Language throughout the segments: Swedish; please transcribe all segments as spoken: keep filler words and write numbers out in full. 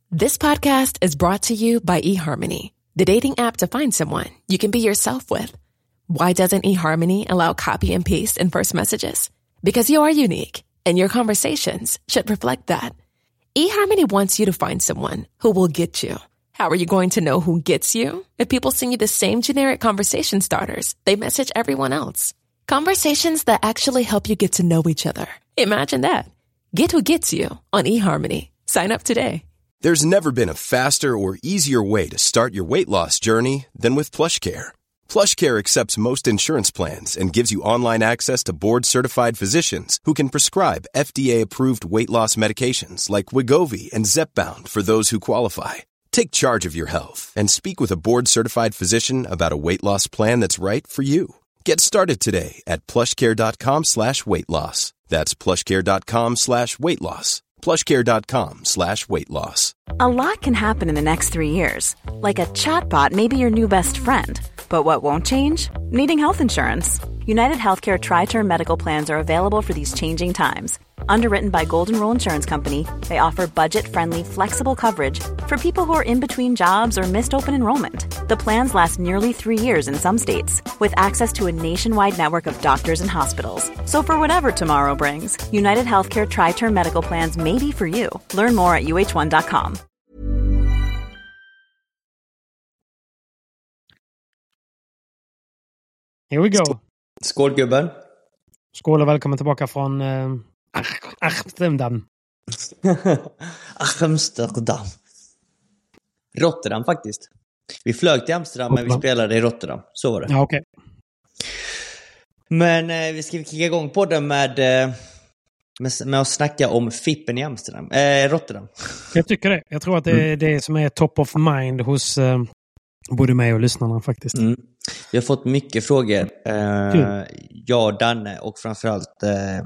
This podcast is brought to you by eHarmony, the dating app to find someone you can be yourself with. Why doesn't eHarmony allow copy and paste in first messages? Because you are unique, and your conversations should reflect that. eHarmony wants you to find someone who will get you. How are you going to know who gets you? If people send you the same generic conversation starters they message everyone else. Conversations that actually help you get to know each other. Imagine that. Get who gets you on eHarmony. Sign up today. There's never been a faster or easier way to start your weight loss journey than with PlushCare. PlushCare accepts most insurance plans and gives you online access to board-certified physicians who can prescribe F D A-approved weight loss medications like Wegovy and Zepbound for those who qualify. Take charge of your health and speak with a board-certified physician about a weight loss plan that's right for you. Get started today at plushcare.com slash weight loss. That's plushcare.com slash weight loss. plushcare.com slash weight loss. A lot can happen in the next three years. Like a chatbot may be your new best friend. But what won't change? Needing health insurance. United Healthcare Tri-Term Medical Plans are available for these changing times. Underwritten by Golden Rule Insurance Company, they offer budget-friendly, flexible coverage for people who are in between jobs or missed open enrollment. The plans last nearly three years in some states, with access to a nationwide network of doctors and hospitals. So for whatever tomorrow brings, United Healthcare Tri-Term Medical Plans may be for you. Learn more at U H one dot com. Here we go. Skål gubben. Skål och välkommen tillbaka från eh, Amsterdam. Amsterdam. Rotterdam faktiskt. Vi flög till Amsterdam men vi spelade i Rotterdam. Så var det. Ja, okej. Okay. Men eh, vi ska kicka igång på det med, eh, med, med att snacka om Fippen i Amsterdam. Eh, Rotterdam. Jag tycker det. Jag tror att det är mm. det som är top of mind hos eh, både mig och lyssnarna faktiskt. Mm. Vi har fått mycket frågor. Eh, jag, Danne och framförallt eh,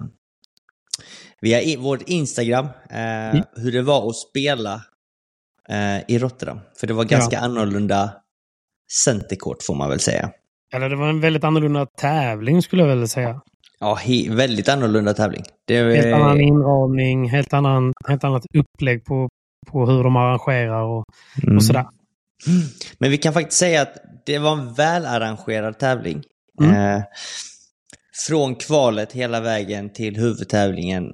via i, vårt Instagram. Eh, mm. Hur det var att spela eh, i Rotterdam. För det var ganska ja. annorlunda centerkort får man väl säga. Eller det var en väldigt annorlunda tävling skulle jag väl säga. Ja, he, väldigt annorlunda tävling. Det var, helt annan inramning, helt, annan, helt annat upplägg på, på hur de arrangerar och, mm. och sådär. Men vi kan faktiskt säga att det var en välarrangerad tävling. Mm. Eh, från kvalet hela vägen till huvudtävlingen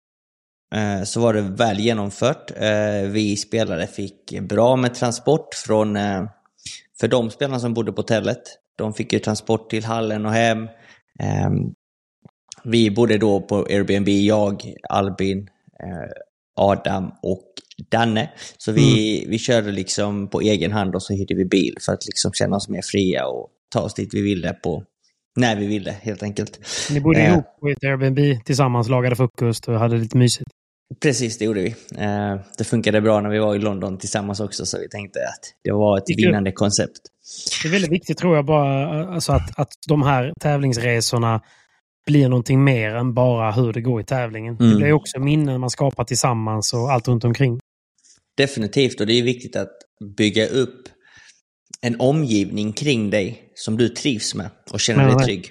eh, så var det väl genomfört. Eh, vi spelare fick bra med transport från eh, för de spelarna som bodde på hotellet. De fick ju transport till hallen och hem. Eh, vi bodde då på Airbnb, jag, Albin, eh, Adam och Danne. Så vi, mm. vi körde liksom på egen hand och så hyrde vi bil för att liksom känna oss mer fria och ta oss dit vi ville på när vi ville helt enkelt. Ni bodde eh, ihop på ett Airbnb tillsammans, lagade frukost och hade lite mysigt. Precis, det gjorde vi. Eh, det funkade bra när vi var i London tillsammans också så vi tänkte att det var ett vinnande det, koncept. Det är väldigt viktigt tror jag bara alltså att, att de här tävlingsresorna blir någonting mer än bara hur det går i tävlingen. Mm. Det blir också minnen man skapar tillsammans och allt runt omkring. Definitivt, och det är viktigt att bygga upp en omgivning kring dig som du trivs med och känner dig trygg.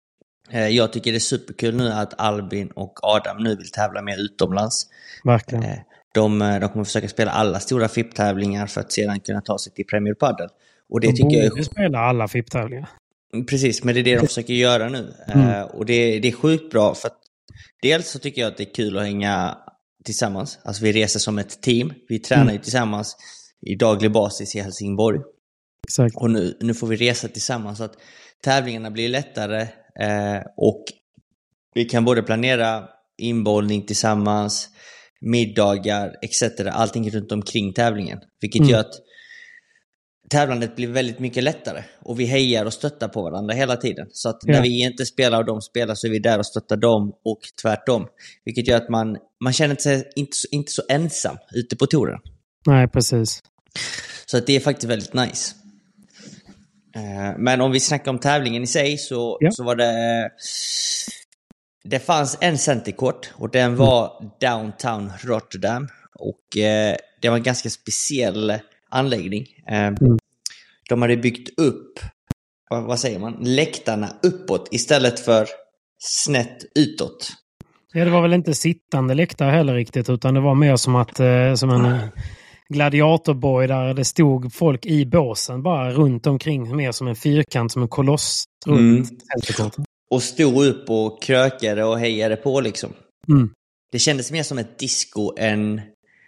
Jag tycker det är superkul nu att Albin och Adam nu vill tävla mer utomlands. Verkligen. De, de kommer försöka spela alla stora F I P-tävlingar för att sedan kunna ta sig till Premier Padel. Och det de tycker jag är... spela alla F I P-tävlingar. Precis, men det är det de försöker göra nu. Mm. Och det, det är sjukt bra för att dels så tycker jag att det är kul att hänga tillsammans. Alltså vi reser som ett team. Vi tränar mm. ju tillsammans i daglig basis i Helsingborg. Exakt. Och nu, nu får vi resa tillsammans så att tävlingarna blir lättare eh, och vi kan både planera inbollning tillsammans, middagar et cetera. Allting runt omkring tävlingen. Vilket mm. gör att tävlandet blir väldigt mycket lättare och vi hejar och stöttar på varandra hela tiden. Så att när ja. vi inte spelar och de spelar så är vi där och stöttar dem och tvärtom. Vilket gör att man, man känner sig inte, inte så ensam ute på touren. Nej, precis. Så att det är faktiskt väldigt nice. Men om vi snackar om tävlingen i sig så, ja. så var det... Det fanns en centerkort och den var mm. downtown Rotterdam. Och eh, det var en ganska speciell anläggning. Eh, mm. De hade byggt upp, vad, vad säger man, läktarna uppåt istället för snett utåt. Ja, det var väl inte sittande läktare heller riktigt utan det var mer som att eh, som en, gladiatorborg där det stod folk i båsen bara runt omkring, mer som en fyrkant, som en koloss runt mm. Och stod upp och krökade och hejade på liksom. Mm. Det kändes mer som ett disco än,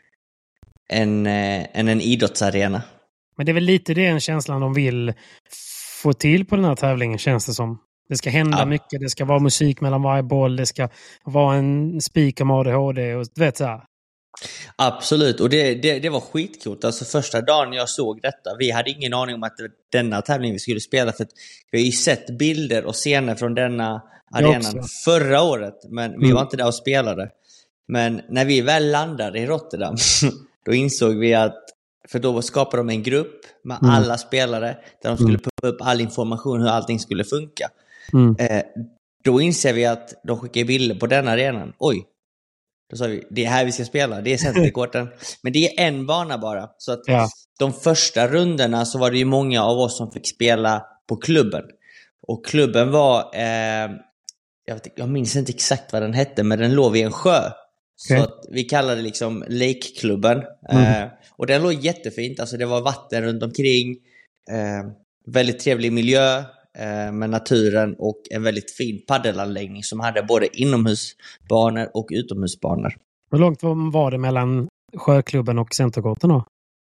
än, äh, än en idrottsarena. Men det är väl lite den känslan de vill få till på den här tävlingen, känns det som. Det ska hända ja. mycket, det ska vara musik mellan varje boll, det ska vara en speaker med A D H D och du vet så här. Absolut, och det, det, det var skitcoolt. Alltså första dagen jag såg detta, vi hade ingen aning om att det var denna tävling vi skulle spela, för att vi har ju sett bilder och scener från denna arenan förra året, men vi mm. var inte där och spelade. Men när vi väl landade i Rotterdam då insåg vi att, för då skapade de en grupp med mm. alla spelare där de skulle mm. pumpa upp all information hur allting skulle funka. Mm. Eh, då inser vi att de skickar bilder på den arenan. Oj, då sa vi, det är här vi ska spela, det är centerkorten. Men det är en bana bara. Så att ja. de första rundorna så var det ju många av oss som fick spela på klubben. Och klubben var, eh, jag, vet, jag minns inte exakt vad den hette, men den låg vid en sjö. Så okay. att vi kallade det liksom Lake-klubben. Mm. Eh, och den låg jättefint, alltså det var vatten runt omkring. Eh, väldigt trevlig miljö eh, med naturen och en väldigt fin paddelanläggning som hade både inomhusbanor och utomhusbanor. Hur långt var det mellan sjöklubben och centerkorten då?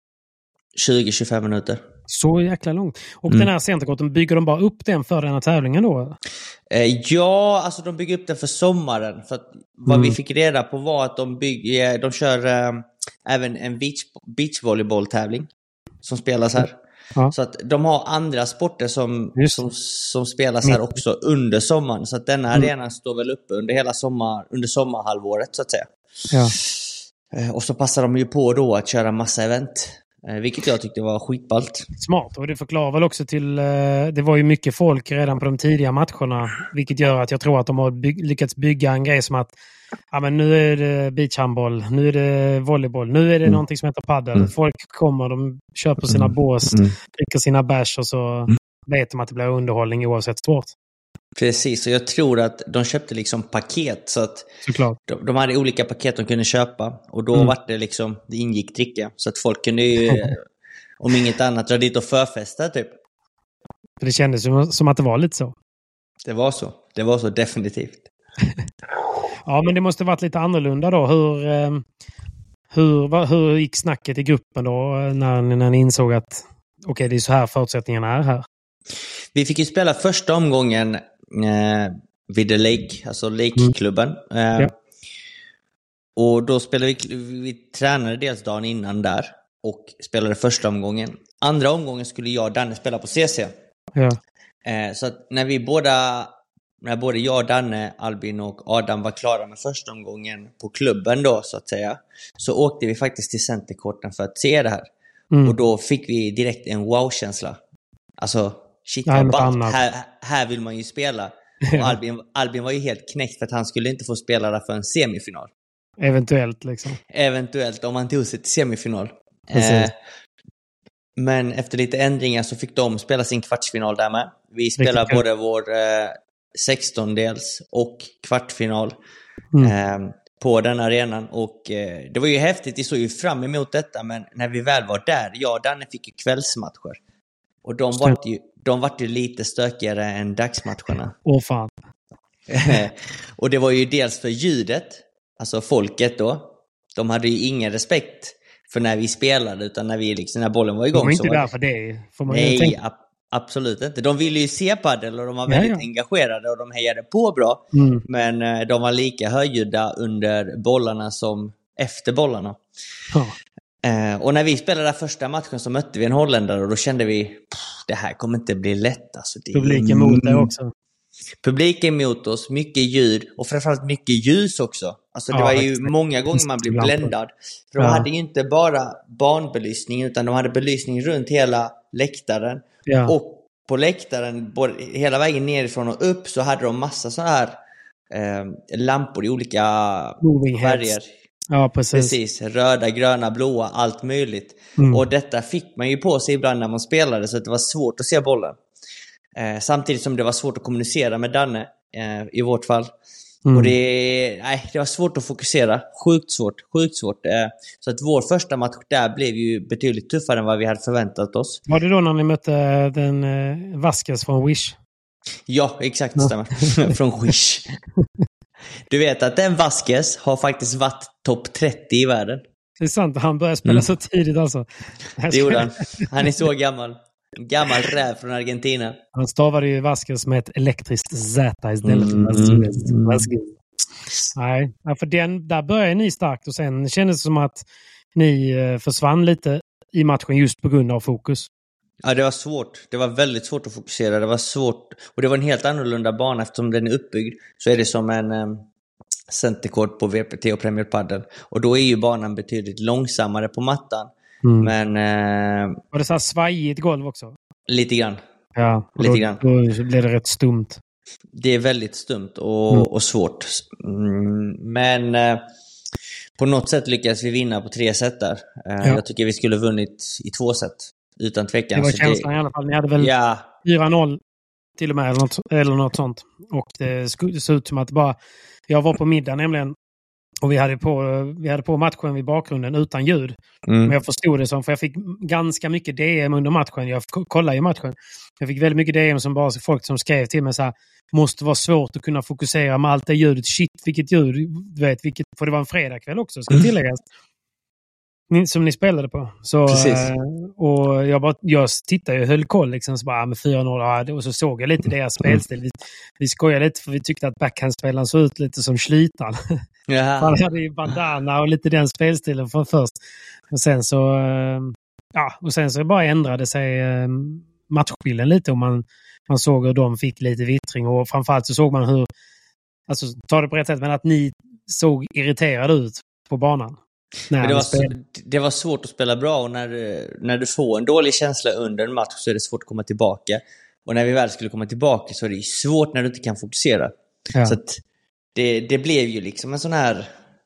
tjugo till tjugofem minuter. Så jäkla långt. Och mm. den här centerkorten, bygger de bara upp den för den här tävlingen då? Eh, ja, alltså de bygger upp den för sommaren. För att vad mm. vi fick reda på var att de, bygger, de kör eh, även en beach, beachvolleyboll-tävling som spelas här. Ja. Så att de har andra sporter som, som, som spelas här också under sommaren. Så att denna mm. arenan står väl uppe under hela sommar, under sommarhalvåret så att säga. Ja. Eh, och så passar de ju på då att köra massa event. Vilket jag tyckte var skitballt. Smart, och det förklarar väl också till... Det var ju mycket folk redan på de tidiga matcherna. Vilket gör att jag tror att de har by- lyckats bygga en grej som att ja, men nu är det beachhandboll, nu är det volleyboll, nu är det mm. någonting som heter paddel. Mm. Folk kommer, de köper sina mm. bås, mm. dricker sina bärs och så mm. vet de att det blir underhållning oavsett sport. Precis, och jag tror att de köpte liksom paket så att de, de hade olika paket de kunde köpa och då mm. var det liksom, det ingick dricka så att folk kunde ju om inget annat dra dit och förfesta typ. Det kändes som, som att det var lite så. Det var så, det var så definitivt. Ja, men det måste varit lite annorlunda då. Hur, hur, hur gick snacket i gruppen då när, när ni insåg att okej, okay, det är så här förutsättningarna är här? Vi fick ju spela första omgången eh, vid The Lake, alltså Lake-klubben. Eh, ja. Och då spelade vi, vi tränade dels dagen innan där och spelade första omgången. Andra omgången skulle jag och Danne spela på C C. Ja. Eh, så att när vi båda, när både jag, Danne, Albin och Adam var klara med första omgången på klubben då så att säga, så åkte vi faktiskt till centerkorten för att se det här. Mm. Och då fick vi direkt en wow-känsla. Alltså, shit, här, här vill man ju spela. Och Albin, Albin var ju helt knäckt för att han skulle inte få spela där för en semifinal. Eventuellt liksom. Eventuellt, om han tog sig till semifinal. Eh, men efter lite ändringar så fick de spela sin kvartsfinal där med. Vi spelar både vår eh, sextondels och kvartsfinal mm. eh, på den arenan. Och eh, det var ju häftigt, vi såg ju fram emot detta. Men när vi väl var där, jag och Danne fick ju kvällsmatcher. Och de var ju, de var ju lite stökigare än dagsmatcherna. Åh fan. Och det var ju dels för ljudet, alltså folket då. De hade ju ingen respekt för när vi spelade, utan när, vi liksom, när bollen var igång. De var inte så var där det... för det. Får man Nej, ab- absolut inte. De ville ju se paddel och de var väldigt ja, ja. engagerade och de hejade på bra. Mm. Men eh, de var lika högljudda under bollarna som efter bollarna. Ja. Eh, och när vi spelade där första matchen så mötte vi en holländare och då kände vi det här kommer inte bli lätt. Alltså, det Publiken är... mot det också. Publiken mot oss, mycket ljud och framförallt mycket ljus också. Alltså det ja, var ju exakt. Många gånger man blev bländad. För de ja. hade ju inte bara banbelysning utan de hade belysning runt hela läktaren. Ja. Och på läktaren, både, hela vägen nerifrån och upp så hade de massa sådana här eh, lampor i olika färger. Ja, precis. Precis. Röda, gröna, blåa, allt möjligt. Mm. Och detta fick man ju på sig ibland när man spelade så att det var svårt att se bollen. Eh, samtidigt som det var svårt att kommunicera med Danne eh, i vårt fall. Mm. Och det, nej, det var svårt att fokusera. Sjukt svårt, sjukt svårt. Så att vår första match där blev ju betydligt tuffare än vad vi hade förväntat oss. Var det då när ni mötte den eh, Vasquez från Wish? Ja, exakt, det stämmer. Från Wish. Du vet att den Vasquez har faktiskt varit topp trettio i världen. Det är sant, han började spela mm. så tidigt alltså. Det gjorde han. Han är så gammal. En gammal räv från Argentina. Han stavade ju Vasquez med ett elektriskt Z istället för Vasquez. Mm. Vasquez. Nej, för den, där började ni starkt och sen kändes det som att ni försvann lite i matchen just på grund av fokus. Ja, det var svårt. Det var väldigt svårt att fokusera. Det var svårt. Och det var en helt annorlunda bana eftersom den är uppbyggd. Så är det som en um, centercourt på V P T och Premier Padel. Och då är ju banan betydligt långsammare på mattan. Mm. Men... Uh, var det så här svajigt golv också? Lite grann. Ja, lite då, grann. Då blev det rätt stumt. Det är väldigt stumt och, mm. och svårt. Mm, men uh, på något sätt lyckades vi vinna på tre set där. Uh, ja. Jag tycker vi skulle vunnit i två set. Utan tvekan. Det var känslan det... i alla fall. Ni hade väl ja. fyra noll till och med eller något, eller något sånt. Och det såg ut som att bara... Jag var på middag nämligen. Och vi hade på, vi hade på matchen vid bakgrunden utan ljud. Mm. Men jag förstod det som... För jag fick ganska mycket D M under matchen. Jag kollade ju matchen. Jag fick väldigt mycket D M som bara folk som skrev till mig så här... Måste vara svårt att kunna fokusera med allt det ljudet. Shit, vilket ljud. Du vet, vilket, för det var en fredagkväll också, ska tilläggas. Som ni spelade på. Så, eh, och jag, bara, jag tittade och höll koll liksom, så bara, med fyra noll, och så såg jag lite deras spelstil. Vi, vi skojade lite för vi tyckte att backhandspelaren såg ut lite som Schlitan. Han hade ju bandana och lite den spelstilen från först. Och sen så eh, ja, och sen så bara ändrade sig eh, matchbilden lite och man, man såg hur de fick lite vittring och framförallt så såg man hur, alltså ta det på rätt sätt, men att ni såg irriterade ut på banan. Men det, var så, det var svårt att spela bra och när, när du får en dålig känsla under en match så är det svårt att komma tillbaka. Och när vi väl skulle komma tillbaka så är det svårt när du inte kan fokusera. Ja. Så att det, det blev ju liksom en sån här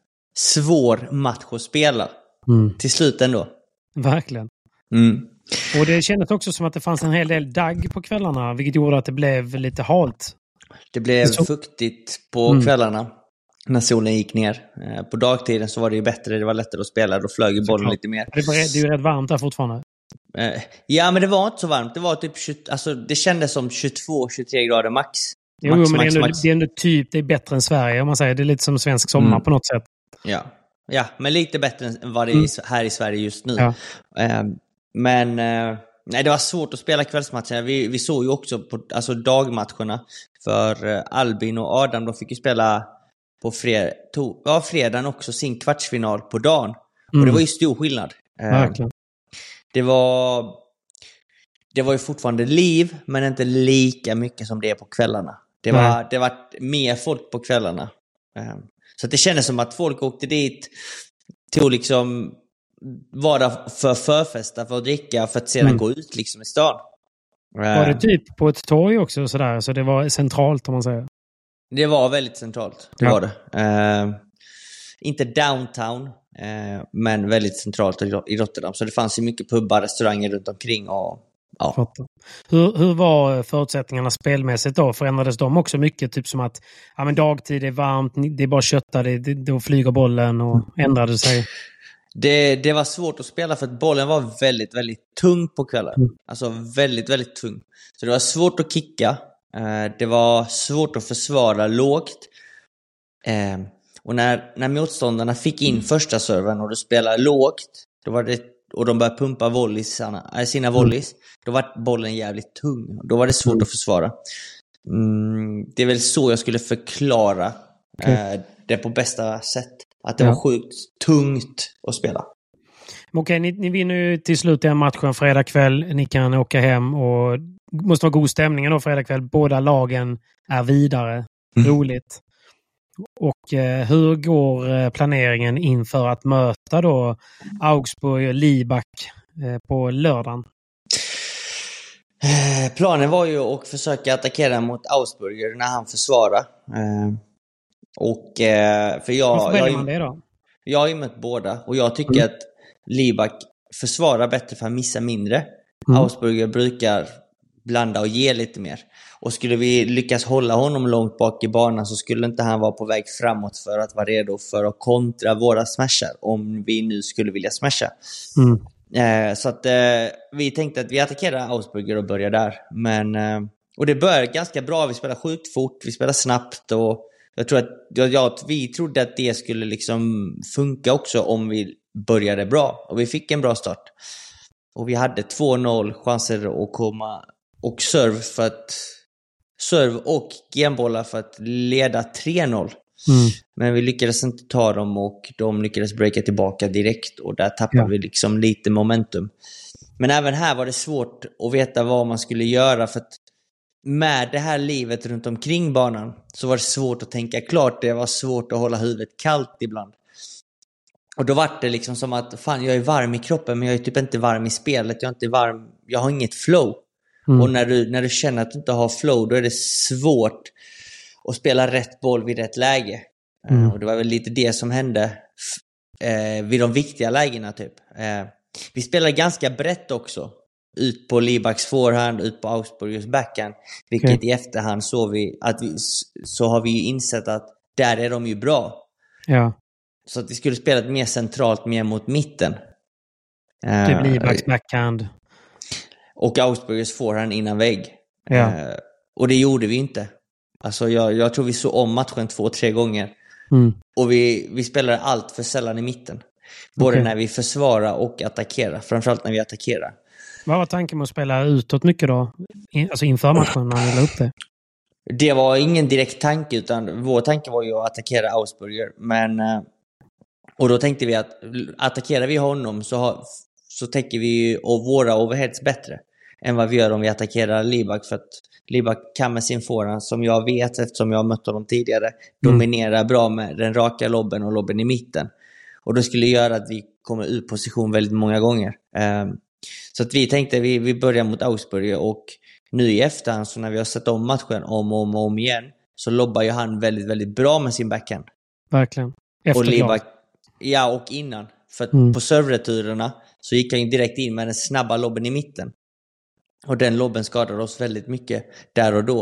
svår match att spela. Mm. Till slut ändå. Verkligen. Mm. Och det kändes också som att det fanns en hel del dagg på kvällarna, vilket gjorde att det blev lite halt. Det blev så... fuktigt på mm. kvällarna. När solen gick ner. På dagtiden så var det ju bättre, det var lättare att spela, då flög ju bollen lite mer. Det, var, det är ju rätt varmt där fortfarande. Ja, men det var inte så varmt. Det var typ tjugo, alltså det kändes som tjugotvå till tjugotre grader max. Jo, max, men max, det, är ändå, max. det är ändå typ, det är bättre än Sverige om man säger. Det är lite som svensk sommar mm. på något sätt. Ja. Ja, men lite bättre än vad det är mm. här i Sverige just nu. Ja. Men nej, det var svårt att spela kvällsmatcher. Vi, vi såg ju också på alltså dagmatcherna. För Albin och Adam, de fick ju spela på fred, to, ja, fredagen också sin kvartsfinal på dagen. Mm. Och det var ju stor skillnad. Verkligen. Det var det var ju fortfarande liv, men inte lika mycket som det är på kvällarna. Det var, mm. det var mer folk på kvällarna. Så det kändes som att folk åkte dit till liksom vara för förfesta, för att dricka, för att sedan mm. gå ut liksom i stan. Var det typ på ett torg också sådär? Så det var centralt om man säger. Det var väldigt centralt, det ja. var det. Uh, inte downtown, uh, men väldigt centralt i Rotterdam. Så det fanns ju mycket pubbar, restauranger runt omkring. Och, ja. hur, hur var förutsättningarna spelmässigt då? Förändrades de också mycket? Typ som att ja, men dagtid är varmt, det är bara kötta, det, det, då flyger bollen och ändrade sig. Det, det var svårt att spela för att bollen var väldigt, väldigt tung på kvällen. Mm. Alltså väldigt, väldigt tung. Så det var svårt att kicka. Det var svårt att försvara lågt. Och när, när motståndarna fick in första serven och du spelar lågt, då var det, och de började pumpa volleys, sina volleys, då var bollen jävligt tung. Då var det svårt att försvara. Mm, det är väl så jag skulle förklara okay. det på bästa sätt. Att det ja. var sjukt tungt att spela. Okej, ni, ni vinner ju till slut den matchen fredag kväll. Ni kan åka hem och det måste vara god stämning då fredag kväll. Båda lagen är vidare. Mm. Roligt. Och eh, hur går planeringen inför att möta då Augsburg och Liebach eh, på lördagen? Eh, planen var ju att försöka attackera mot Augsburger när han försvarar. Eh, och eh, för jag... Varför väljer jag, man det då? Jag har ju mött båda och jag tycker mm. att Liebach försvarar bättre för att missa mindre. Mm. Augsburger brukar blanda och ge lite mer. Och skulle vi lyckas hålla honom långt bak i banan så skulle inte han vara på väg framåt för att vara redo för att kontra våra smashar om vi nu skulle vilja smasha. Mm. Eh, så att eh, vi tänkte att vi attackerar Augsburger och börjar där. Men, eh, och det började ganska bra. Vi spelade sjukt fort, vi spelade snabbt och jag tror att ja, ja, vi trodde att det skulle liksom funka också om vi började bra. Och vi fick en bra start. Och vi hade två noll chanser att komma och serve för att serve och genbollar för att leda tre noll. Mm. Men vi lyckades inte ta dem och de lyckades breaka tillbaka direkt och där tappade ja. vi liksom lite momentum. Men även här var det svårt att veta vad man skulle göra för att med det här livet runt omkring banan så var det svårt att tänka klart. Det var svårt att hålla huvudet kallt ibland. Och då var det liksom som att fan, jag är varm i kroppen men jag är typ inte varm i spelet. Jag är inte varm, jag har inget flow. Mm. Och när du, när du känner att du inte har flow då är det svårt att spela rätt boll vid rätt läge. Mm. Uh, och det var väl lite det som hände uh, vid de viktiga lägena typ. Uh, vi spelade ganska brett också. Ut på Libaks forehand, ut på Augsburgers backhand. Vilket okay. i efterhand så, vi, att vi, så har vi ju insett att där är de ju bra. Ja. Så att vi skulle spela mer centralt, mer mot mitten. Typ uh, Libaks backhand. Och Augsburgers forehand innan vägg. Ja. Uh, och det gjorde vi inte. Alltså jag, jag tror vi så om matchen två, tre gånger. Mm. Och vi, vi spelade allt för sällan i mitten. Både okay. när vi försvarar och attackerar. Framförallt när vi attackerar. Vad var tanken med att spela utåt mycket då? Alltså inför matchen när ni la upp det? Det var ingen direkt tanke utan vår tanke var ju att attackera Augsburger. Men, och då tänkte vi att attackerar vi honom så, har, så täcker vi ju våra overheads bättre än vad vi gör om vi attackerar Libak. För att Libak kan med sin forehand, som jag vet eftersom jag har mött honom tidigare, mm. dominera bra med den raka lobben och lobben i mitten. Och det skulle göra att vi kommer ur position väldigt många gånger. Um, Så att vi tänkte vi, vi börjar mot Augsburg och nu i efterhand så när vi har sett om matchen om och om, om igen så lobbar ju han väldigt, väldigt bra med sin backhand. Verkligen. Efter och Libak, ja, och innan. För att mm. på servereturerna så gick han direkt in med den snabba lobben i mitten. Och den lobben skadade oss väldigt mycket där och då.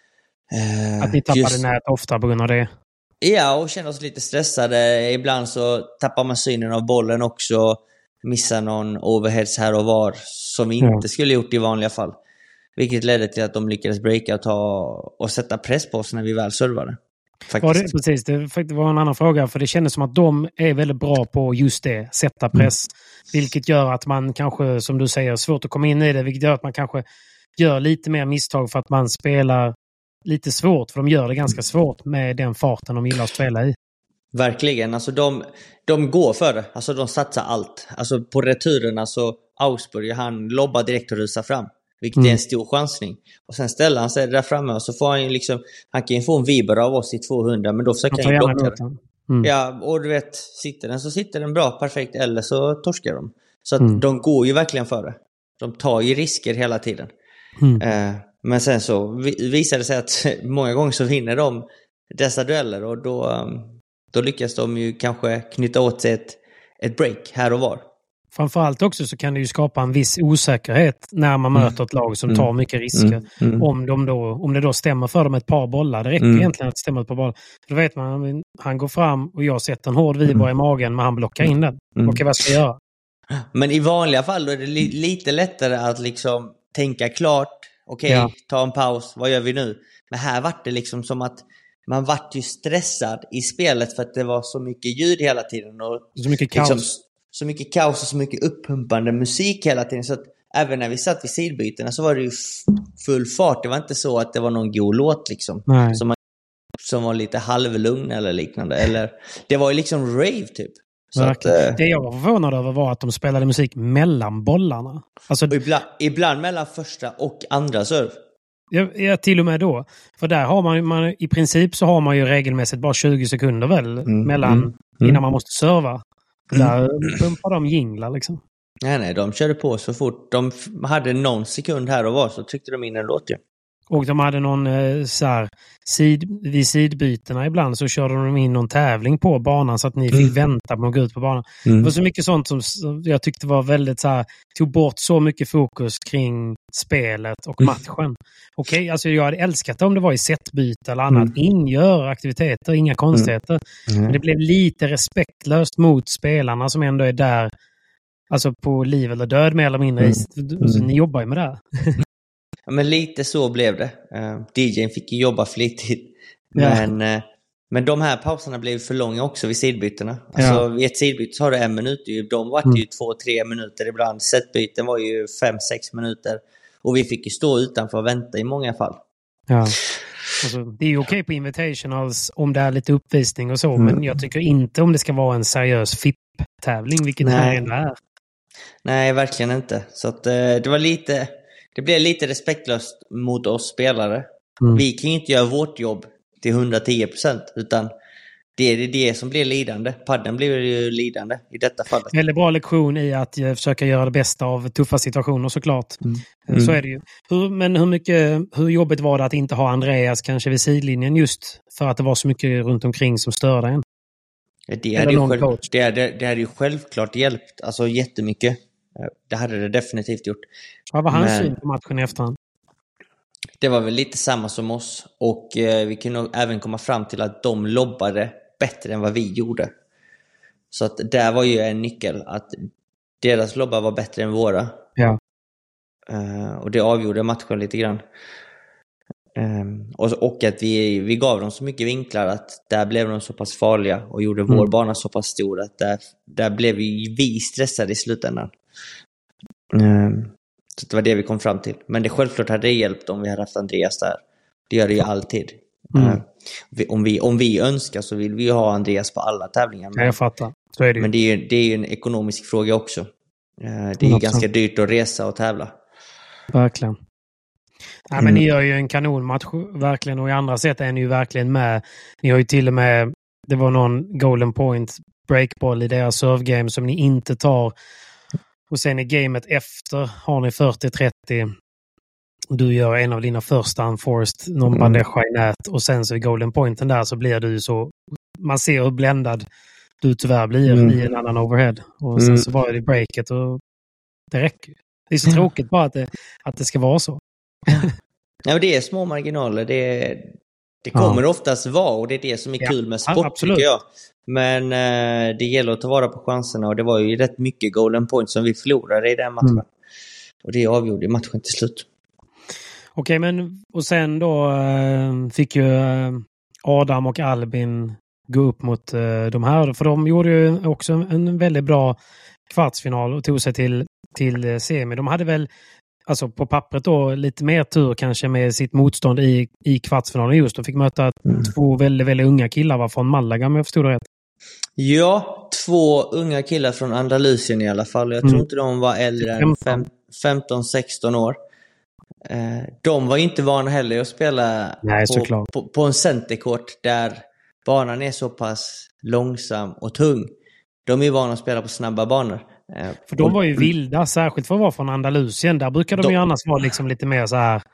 Uh, att ni tappade just... nät ofta på grund av det? Ja, och kände oss lite stressade. Ibland så tappar man synen av bollen också. Missa någon overheads här och var som vi inte ja. skulle gjort i vanliga fall. Vilket ledde till att de lyckades breaka och, ta, och sätta press på oss när vi väl servade. Ja, det, precis. Det var en annan fråga. För det kändes som att de är väldigt bra på just det. Sätta press. Mm. Vilket gör att man kanske, som du säger, svårt att komma in i det. Vilket gör att man kanske gör lite mer misstag för att man spelar lite svårt. För de gör det ganska svårt med den farten de gillar att spela i. Verkligen, alltså de, de går för det. Alltså de satsar allt. Alltså på returerna så Augsburg, han lobbar direkt och rusar fram. Vilket mm. är en stor chansning. Och sen ställer han sig där framme och så får han ju liksom, han kan ju få en viber av oss i tvåhundra, men då försöker han ju blocka den. Mm. Ja, och du vet, sitter den så sitter den bra, perfekt, eller så torskar de. Så att mm. de går ju verkligen för det. De tar ju risker hela tiden. Mm. Eh, men sen så visar det sig att många gånger så vinner de dessa dueller och då... Um, Då lyckas de ju kanske knyta åt sig ett, ett break här och var. Framförallt också så kan det ju skapa en viss osäkerhet när man mm. möter ett lag som mm. tar mycket risker. Mm. Mm. Om, de då, om det då stämmer för dem ett par bollar. Det räcker mm. egentligen att stämma ett par bollar. Då vet man, han går fram och jag sätter en hård vibra mm. i magen men han blockar in den. Mm. Okej, vad ska jag göra? Men i vanliga fall då är det li- lite lättare att liksom tänka klart. Okej, ja. ta en paus. Vad gör vi nu? Men här var det liksom som att man vart ju stressad i spelet för att det var så mycket ljud hela tiden. Och så mycket kaos. Liksom, så mycket kaos och så mycket uppumpande musik hela tiden. Så att även när vi satt vid sidbytena så var det ju full fart. Det var inte så att det var någon god låt liksom. Som, man, som var lite halvlugn eller liknande. Eller, det var ju liksom rave typ. Så att, det jag var förvånad över var att de spelade musik mellan bollarna. Alltså, ibland, ibland mellan första och andra serv. Ja, ja, till och med då. För där har man, man i princip så har man ju regelmässigt bara tjugo sekunder väl mm, mellan mm, innan mm. man måste serva. Där pumpar de jinglar liksom. Nej, nej, de körde på så fort. De hade någon sekund här och var så tryckte de in en låt ju. Och de hade någon eh, så här, sid, vid sidbytena ibland så körde de in någon tävling på banan så att ni fick mm. vänta på att gå ut på banan. Mm. Det var så mycket sånt som, som jag tyckte var väldigt så här, tog bort så mycket fokus kring spelet och matchen. Mm. Okej, okay, alltså jag hade älskat det om det var i setbyte eller annat. Mm. Ingör aktiviteter, inga konstigheter. Mm. Mm. Men det blev lite respektlöst mot spelarna som ändå är där, alltså på liv eller död mer eller mindre. Mm. Alltså, ni jobbar ju med det. Ja, men lite så blev det. Uh, D J:n fick ju jobba flitigt. Men, ja. uh, men de här pauserna blev för långa också vid sidbytena. Alltså ja. vid ett sidbyte så har du en minut. De var mm. ju två, tre minuter ibland. Setbyten var ju fem, sex minuter. Och vi fick ju stå utanför och vänta i många fall. Ja. Alltså, det är ju okej på invitationals om det är lite uppvisning och så. Mm. Men jag tycker inte om det ska vara en seriös F I P-tävling. Vilket det här ändå är. Nej, verkligen inte. Så att, uh, det var lite... Det blev lite respektlöst mot oss spelare. Mm. Vi kan ju inte göra vårt jobb till hundratio procent utan det är det som blir lidande. Padden blir ju lidande i detta fallet. Väldigt bra lektion i att försöka göra det bästa av tuffa situationer såklart. Mm. Mm. Så är det ju. Hur, men hur mycket, hur jobbigt var det att inte ha Andreas kanske vid sidlinjen just för att det var så mycket runt omkring som störde en? Det hade, ju själv, det, hade, det hade ju självklart hjälpt. Alltså jättemycket. Det hade det definitivt gjort. Vad var hans Men syn på matchen i efterhand? Det var väl lite samma som oss. Och eh, vi kunde även komma fram till att de lobbade bättre än vad vi gjorde. Så att där var ju en nyckel. Att deras lobbar var bättre än våra. Ja. Uh, och det avgjorde matchen lite grann. Um, och, och att vi, vi gav dem så mycket vinklar att där blev de så pass farliga. Och gjorde mm. vår bana så pass stor att där, där blev vi, vi stressade i slutändan. Um, så det var det vi kom fram till. Men det självklart hade det hjälpt om vi hade haft Andreas där. Det gör det ju alltid. Mm. Uh, vi, om, vi, om vi önskar så vill vi ha Andreas på alla tävlingar. Men, jag fattar. Så är det ju. Men det är ju det är ju en ekonomisk fråga också. Uh, det är ju ganska dyrt att resa och tävla. Verkligen. Ja, men ni gör ju en kanonmatch verkligen, och i andra sätt är ni ju verkligen med. Ni har ju till och med, det var någon golden point breakball i deras serve-game som ni inte tar. Och sen i gamet efter har ni fyrtio trettio. Du gör en av dina första unforced, någon bandeja i nät, och sen så i golden pointen där så blir du så, man ser hur bländad du tyvärr blir mm. i en annan overhead. Och sen mm. så var det breaket och det räcker. Det är så tråkigt bara att det, att det ska vara så. Ja, det är små marginaler. Det, det kommer ja. oftast vara, och det är det som är ja. kul med sport, ja, tycker jag. Men eh, det gäller att ta vara på chanserna, och det var ju rätt mycket golden points som vi förlorade i den matchen. Mm. Och det avgjorde matchen till slut. Okej, men och sen då äh, fick ju äh, Adam och Albin gå upp mot äh, de här. För de gjorde ju också en väldigt bra kvartsfinal och tog sig till, till semi. De hade väl alltså på pappret då lite mer tur kanske med sitt motstånd i, i kvartsfinalen just. De fick möta mm. två väldigt, väldigt unga killar var från Malaga, om jag förstod det rätt. Ja, två unga killar från Andalusien i alla fall. Jag mm. tror inte de var äldre än femton sexton år. Eh, de var inte vana heller att spela Nej, på, på, på en centerkort där banan är så pass långsam och tung. De är vana att spela på snabba banor. För de var ju vilda, särskilt för att vara från Andalusien. Där brukar de, de ju annars vara liksom lite mer så här,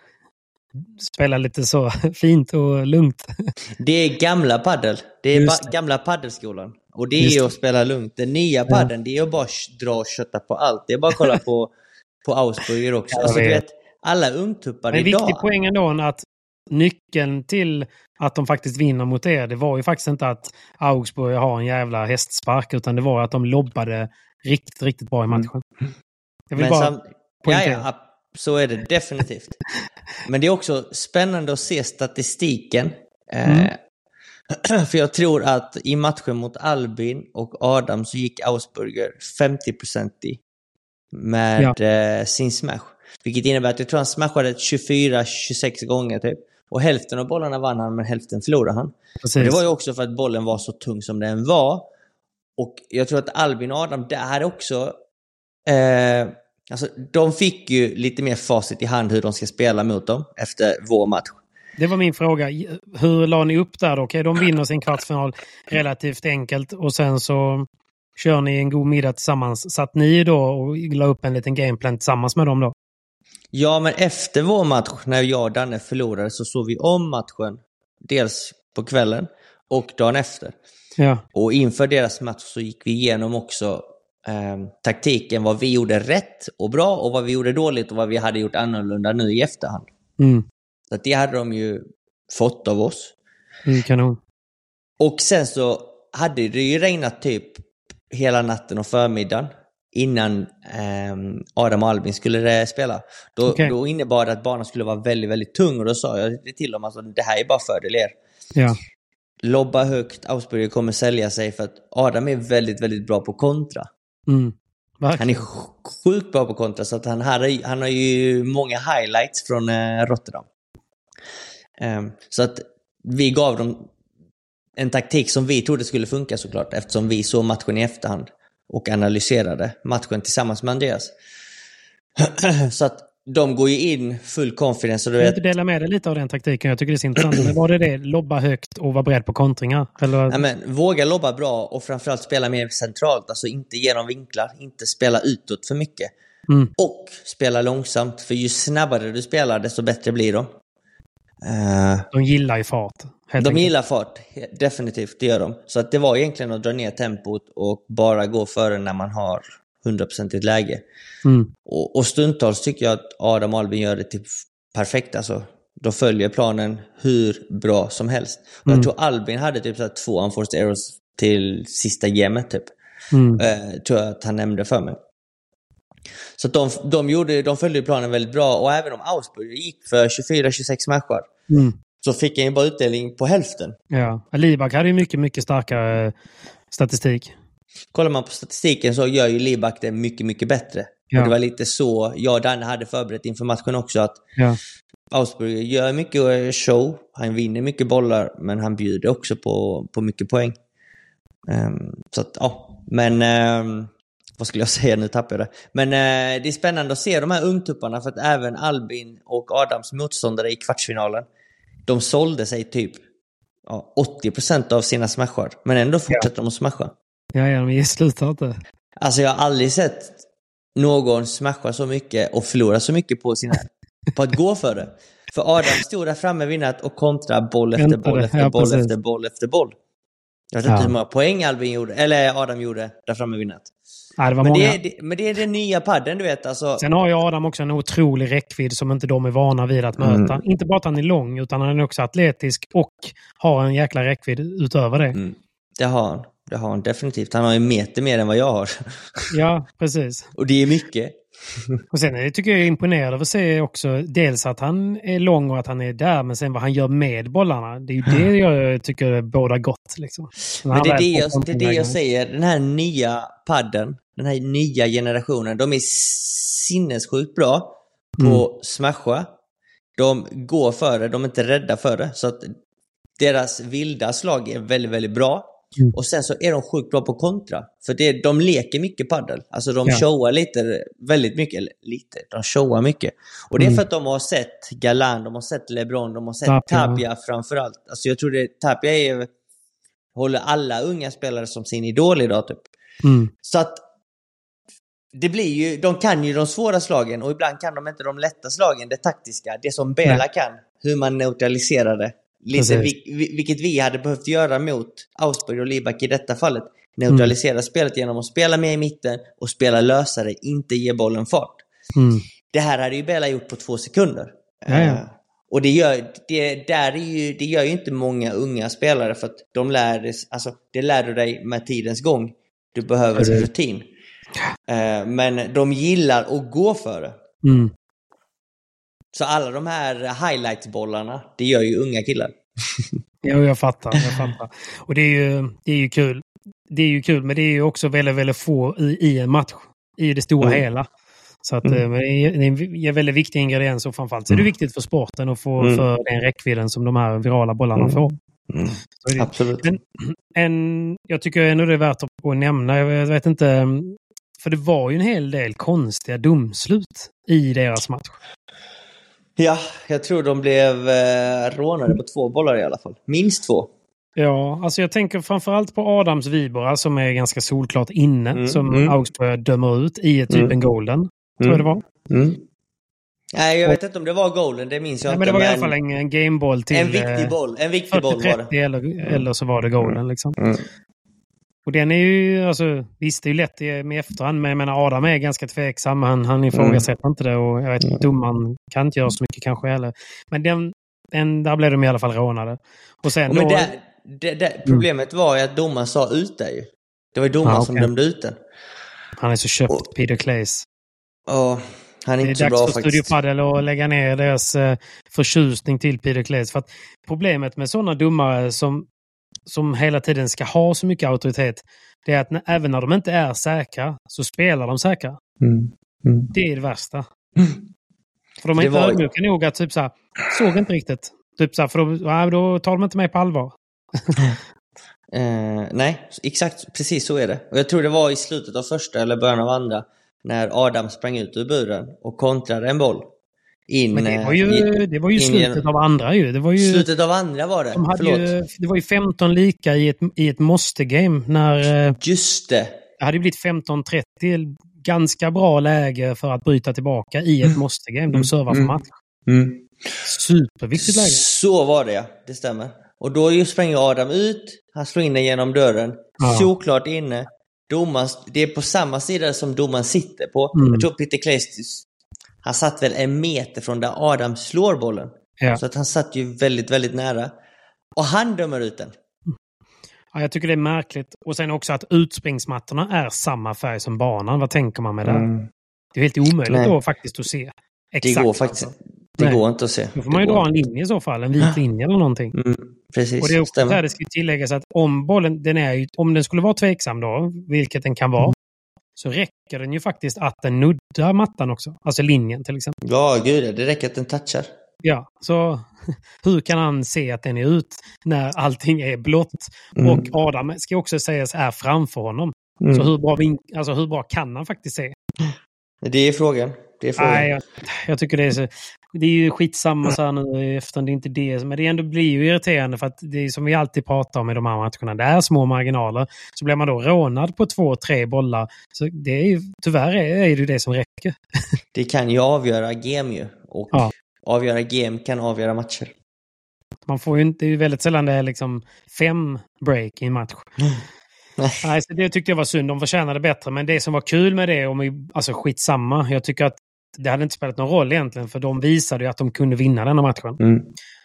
spela lite så fint och lugnt. Det är gamla paddel. Det är ba- gamla paddelskolan. Och det är ju att spela lugnt. Den nya paddeln, ja. det är att bara dra och kötta på allt. Det är bara att kolla på, på Augsburger också. Ja, alltså, du vet, alla ungtuppar idag. En viktig poäng ändå att nyckeln till att de faktiskt vinner mot er, det var ju faktiskt inte att Augsburg har en jävla hästspark, utan det var att de lobbade riktigt, riktigt bra i matchen. Jag vill Men bara sam- ja, ja, så är det definitivt. Men det är också spännande att se statistiken. Mm. Eh, för jag tror att i matchen mot Albin och Adam så gick Augsburger femtio procent i med ja. eh, sin smash. Vilket innebär att jag tror han smashade tjugofyra tjugosex gånger typ. Och hälften av bollarna vann han, men hälften förlorade han. Och det var ju också för att bollen var så tung som den var. Och jag tror att Albin och Adam där också eh, alltså, de fick ju lite mer facit i hand hur de ska spela mot dem efter vår match. Det var min fråga. Hur la ni upp där då? Okej, de vinner sin kvartsfinal relativt enkelt, och sen så kör ni en god middag tillsammans. Satt ni då och la upp en liten gameplan tillsammans med dem då? Ja, men efter vår match, när jag och Danne förlorade, så såg vi om matchen. Dels på kvällen och dagen efter. Ja. Och inför deras match så gick vi igenom också eh, taktiken. Vad vi gjorde rätt och bra och vad vi gjorde dåligt och vad vi hade gjort annorlunda nu i efterhand. Mm. Så att det hade de ju fått av oss. Mm, kanon. Och sen så hade det ju regnat typ hela natten och förmiddagen innan eh, Adam och Albin skulle spela. Då, okay. då innebar det att banan skulle vara väldigt, väldigt tung. Och då sa jag till dem att alltså, det här är bara fördel er. Ja. Lobba högt, Augsburger kommer sälja sig för att Adam är väldigt, väldigt bra på kontra. Mm. Han är sjukt bra på kontra så att han, har, han har ju många highlights från eh, Rotterdam. Um, så att vi gav dem en taktik som vi trodde skulle funka såklart eftersom vi såg matchen i efterhand och analyserade matchen tillsammans med Andreas. Så att de går ju in full confidence. Och du vet... vet... dela med dig lite av den taktiken. Jag tycker det är så intressant. Men var det det? Lobba högt och vara beredd på kontringar? Eller... Nej, men, våga lobba bra och framförallt spela mer centralt. Alltså inte genom vinklar. Inte spela utåt för mycket. Mm. Och spela långsamt. För ju snabbare du spelar desto bättre blir de. Uh, de gillar ju fart. De enkelt. gillar fart. Definitivt, det gör de. Så att det var egentligen att dra ner tempot och bara gå före när man har hundra procent i ett läge. Mm. Och, och stundtals tycker jag att Adam och Albin gör det typ perfekt. Alltså, de följer planen hur bra som helst. Och mm. jag tror Albin hade typ så här två unforced errors till sista gemet typ. Mm. Uh, tror jag att han nämnde för mig. Så att de, de, gjorde, de följde planen väldigt bra. Och även om Augsburg gick för tjugofyra tjugosex matcher mm. så fick han ju bara utdelning på hälften. Ja, Libak hade ju mycket, mycket starkare statistik. Kollar man på statistiken så gör ju Libak det mycket, mycket bättre. Ja. Och det var lite så jag och Danne hade förberett inför matchen också. Att ja. Augsburg gör mycket show. Han vinner mycket bollar. Men han bjuder också på, på mycket poäng. Um, så att, ja. Men... Um, vad skulle jag säga? Nu tappar jag det. Men uh, det är spännande att se de här ungtupparna. För att även Albin och Adams motståndare i kvartsfinalen. De sålde sig typ ja, åttio procent av sina smashar. Men ändå fortsätter ja. de att smasha. Ja, ja, men slutar inte. Alltså jag har aldrig sett någon smasha så mycket och förlora så mycket på sina på att gå för det. För Adam stod där framme vinnat och kontra boll efter Väntade. boll efter ja, boll precis. efter boll efter boll. Jag vet inte ja. hur många poäng Albin gjorde, eller Adam gjorde där framme vinnat. Ja, det var men, många. det är, det, men det är den nya padden, du vet. Alltså... Sen har ju Adam också en otrolig räckvidd som inte de är vana vid att möta. Mm. Inte bara att han är lång, utan han är också atletisk och har en jäkla räckvidd utöver det. Mm. Det har han. Det har han definitivt. Han har en meter mer än vad jag har. Ja, precis. Och det är mycket. Och sen är, tycker jag är imponerande av att se också dels att han är lång och att han är där, men sen vad han gör med bollarna. Det är ju det jag tycker båda gott. Liksom. Men det är det, jag, det är det jag säger. Den här nya padden, den här nya generationen, de är sinnessjukt bra på mm. smasha. De går för det, de är inte rädda för det. Så att deras vilda slag är väldigt, väldigt bra. Mm. Och sen så är de sjukt bra på kontra. För det, de leker mycket paddel. Alltså de ja. showar lite, väldigt mycket. Eller lite, de showar mycket. Och det är mm. för att de har sett Galan, de har sett LeBron, de har sett Tapia, Tapia framförallt. Alltså jag tror det, Tapia är, håller alla unga spelare som sin idol idag typ. Mm. Så att det blir ju, de kan ju de svåra slagen och ibland kan de inte de lätta slagen, det taktiska, det som Bela Nej. kan, hur man neutraliserar det. Lite, vi, vilket vi hade behövt göra mot Augsburg och Libak i detta fallet. Neutralisera mm. spelet genom att spela med i mitten och spela lösare, inte ge bollen fart. Mm. Det här hade ju Bela gjort på två sekunder. Ja, ja. Uh, och det gör, det, där är ju, det gör ju inte många unga spelare för att de lär, alltså, det lär du dig med tidens gång. Du behöver Precis. rutin. Uh, men de gillar att gå för det. Mm. Så alla de här highlights-bollarna, det gör ju unga killar. Ja, jag fattar, jag fattar. Och det är ju, det är ju kul. Det är ju kul, men det är ju också väldigt, väldigt få i, i en match. I det stora mm. hela. Så att mm. det är en väldigt viktig ingrediens och framförallt så är det viktigt för sporten och få, mm. för den räckvidden som de här virala bollarna mm. får. Mm. Absolut. Men, en, jag tycker ändå det är värt att nämna, jag vet inte, för det var ju en hel del konstiga domslut i deras match. Ja, jag tror de blev eh, rånade på två bollar i alla fall. Minst två. Ja, alltså jag tänker framförallt på Adams Vibora som är ganska solklart inne. Mm, som mm. Augsburg dömer ut i typ mm. en golden. Tror mm. jag det var. Mm. Nej, jag vet inte om det var goalen, det minns jag nej, inte. Men det var men... i alla fall en, en gameboll till... En viktig boll, en viktig boll var det. Eller, eller så var det goalen liksom. Mm. Och den är ju, alltså, visst det är ju lätt med efterhand, men jag menar Adam är ganska tveksam, han, han ifrågasätter mm. inte det och jag vet inte, domaren kan inte göra så mycket kanske heller. Men den, den, där blev de i alla fall rånade. Och sen och men då... det, det, det, problemet mm. var ju att domaren sa ut det ju. Det var ju domaren ah, okay. som dömde ut den. Han är så köpt, och, Peter Claes. Ja, han är inte så bra faktiskt. Det är dags för Studio Padel och lägga ner deras eh, förtjusning till Peter Claes. För att problemet med sådana domare som som hela tiden ska ha så mycket auktoritet, det är att när, även när de inte är säkra så spelar de säkra. Mm. Mm. Det är det värsta. Mm. För de är det inte var... ödmjuka nog att typ såhär, såg inte riktigt. Typ såhär, för då, ja, då tar de inte mig på allvar. uh, nej, exakt, precis så är det. Och jag tror det var i slutet av första eller början av andra när Adam sprang ut ur buren och kontrade en boll. In, men det var ju, i, det var ju slutet in, av andra ju. Det var ju, slutet av andra var det. De hade ju, det var ju femton lika i ett, i ett måste-game. När, just det. Det hade blivit femton trettio. Ganska bra läge för att bryta tillbaka i ett måste-game. De servar för match. Mm. Superviktigt läge. Så var det, ja. Det stämmer. Och då ju springer Adam ut. Han slår in den genom dörren. Ja. Såklart inne. Domaren, det är på samma sida som domaren sitter på. Mm. Jag tror Peter Claes... Han satt väl en meter från där Adam slår bollen. Ja. Så att han satt ju väldigt, väldigt nära. Och han dömer ut den. Ja, jag tycker det är märkligt. Och sen också att utspringsmattorna är samma färg som banan. Vad tänker man med det? Mm. Det är helt omöjligt Nej. då faktiskt att se. Exakt, det går faktiskt alltså. Det Nej. går inte att se. Då får man ju dra en linje i så fall. En vit linje eller någonting. Mm, precis. Och det är också där det ska tilläggas att om bollen, den är ju, om den skulle vara tveksam då, vilket den kan vara, mm. så räcker den ju faktiskt att den nuddar mattan också. Alltså linjen till exempel. Ja, gud, det räcker att den touchar. Ja, så hur kan han se att den är ut när allting är blått? Mm. Och Adam ska också sägas är framför honom. Mm. Så hur bra, alltså hur bra kan han faktiskt se? Det är frågan. Det är frågan. Nej, jag, jag tycker det är så... Det är ju skitsamma så här nu efter det är inte det. Men det ändå blir ju irriterande för att det är som vi alltid pratar om i de här matcherna. Det är små marginaler. Så blir man då rånad på två, tre bollar. Så det är ju, tyvärr är det ju det som räcker. Det kan ju avgöra game ju. Och ja. avgöra game kan avgöra matcher. Man får ju inte, det är ju väldigt sällan det är liksom fem break i en match. Mm. Nej, så det tyckte jag var synd. De förtjänade bättre. Men det som var kul med det, om, alltså skitsamma. Jag tycker att det hade inte spelat någon roll egentligen. För de visade ju att de kunde vinna den här matchen. Mm.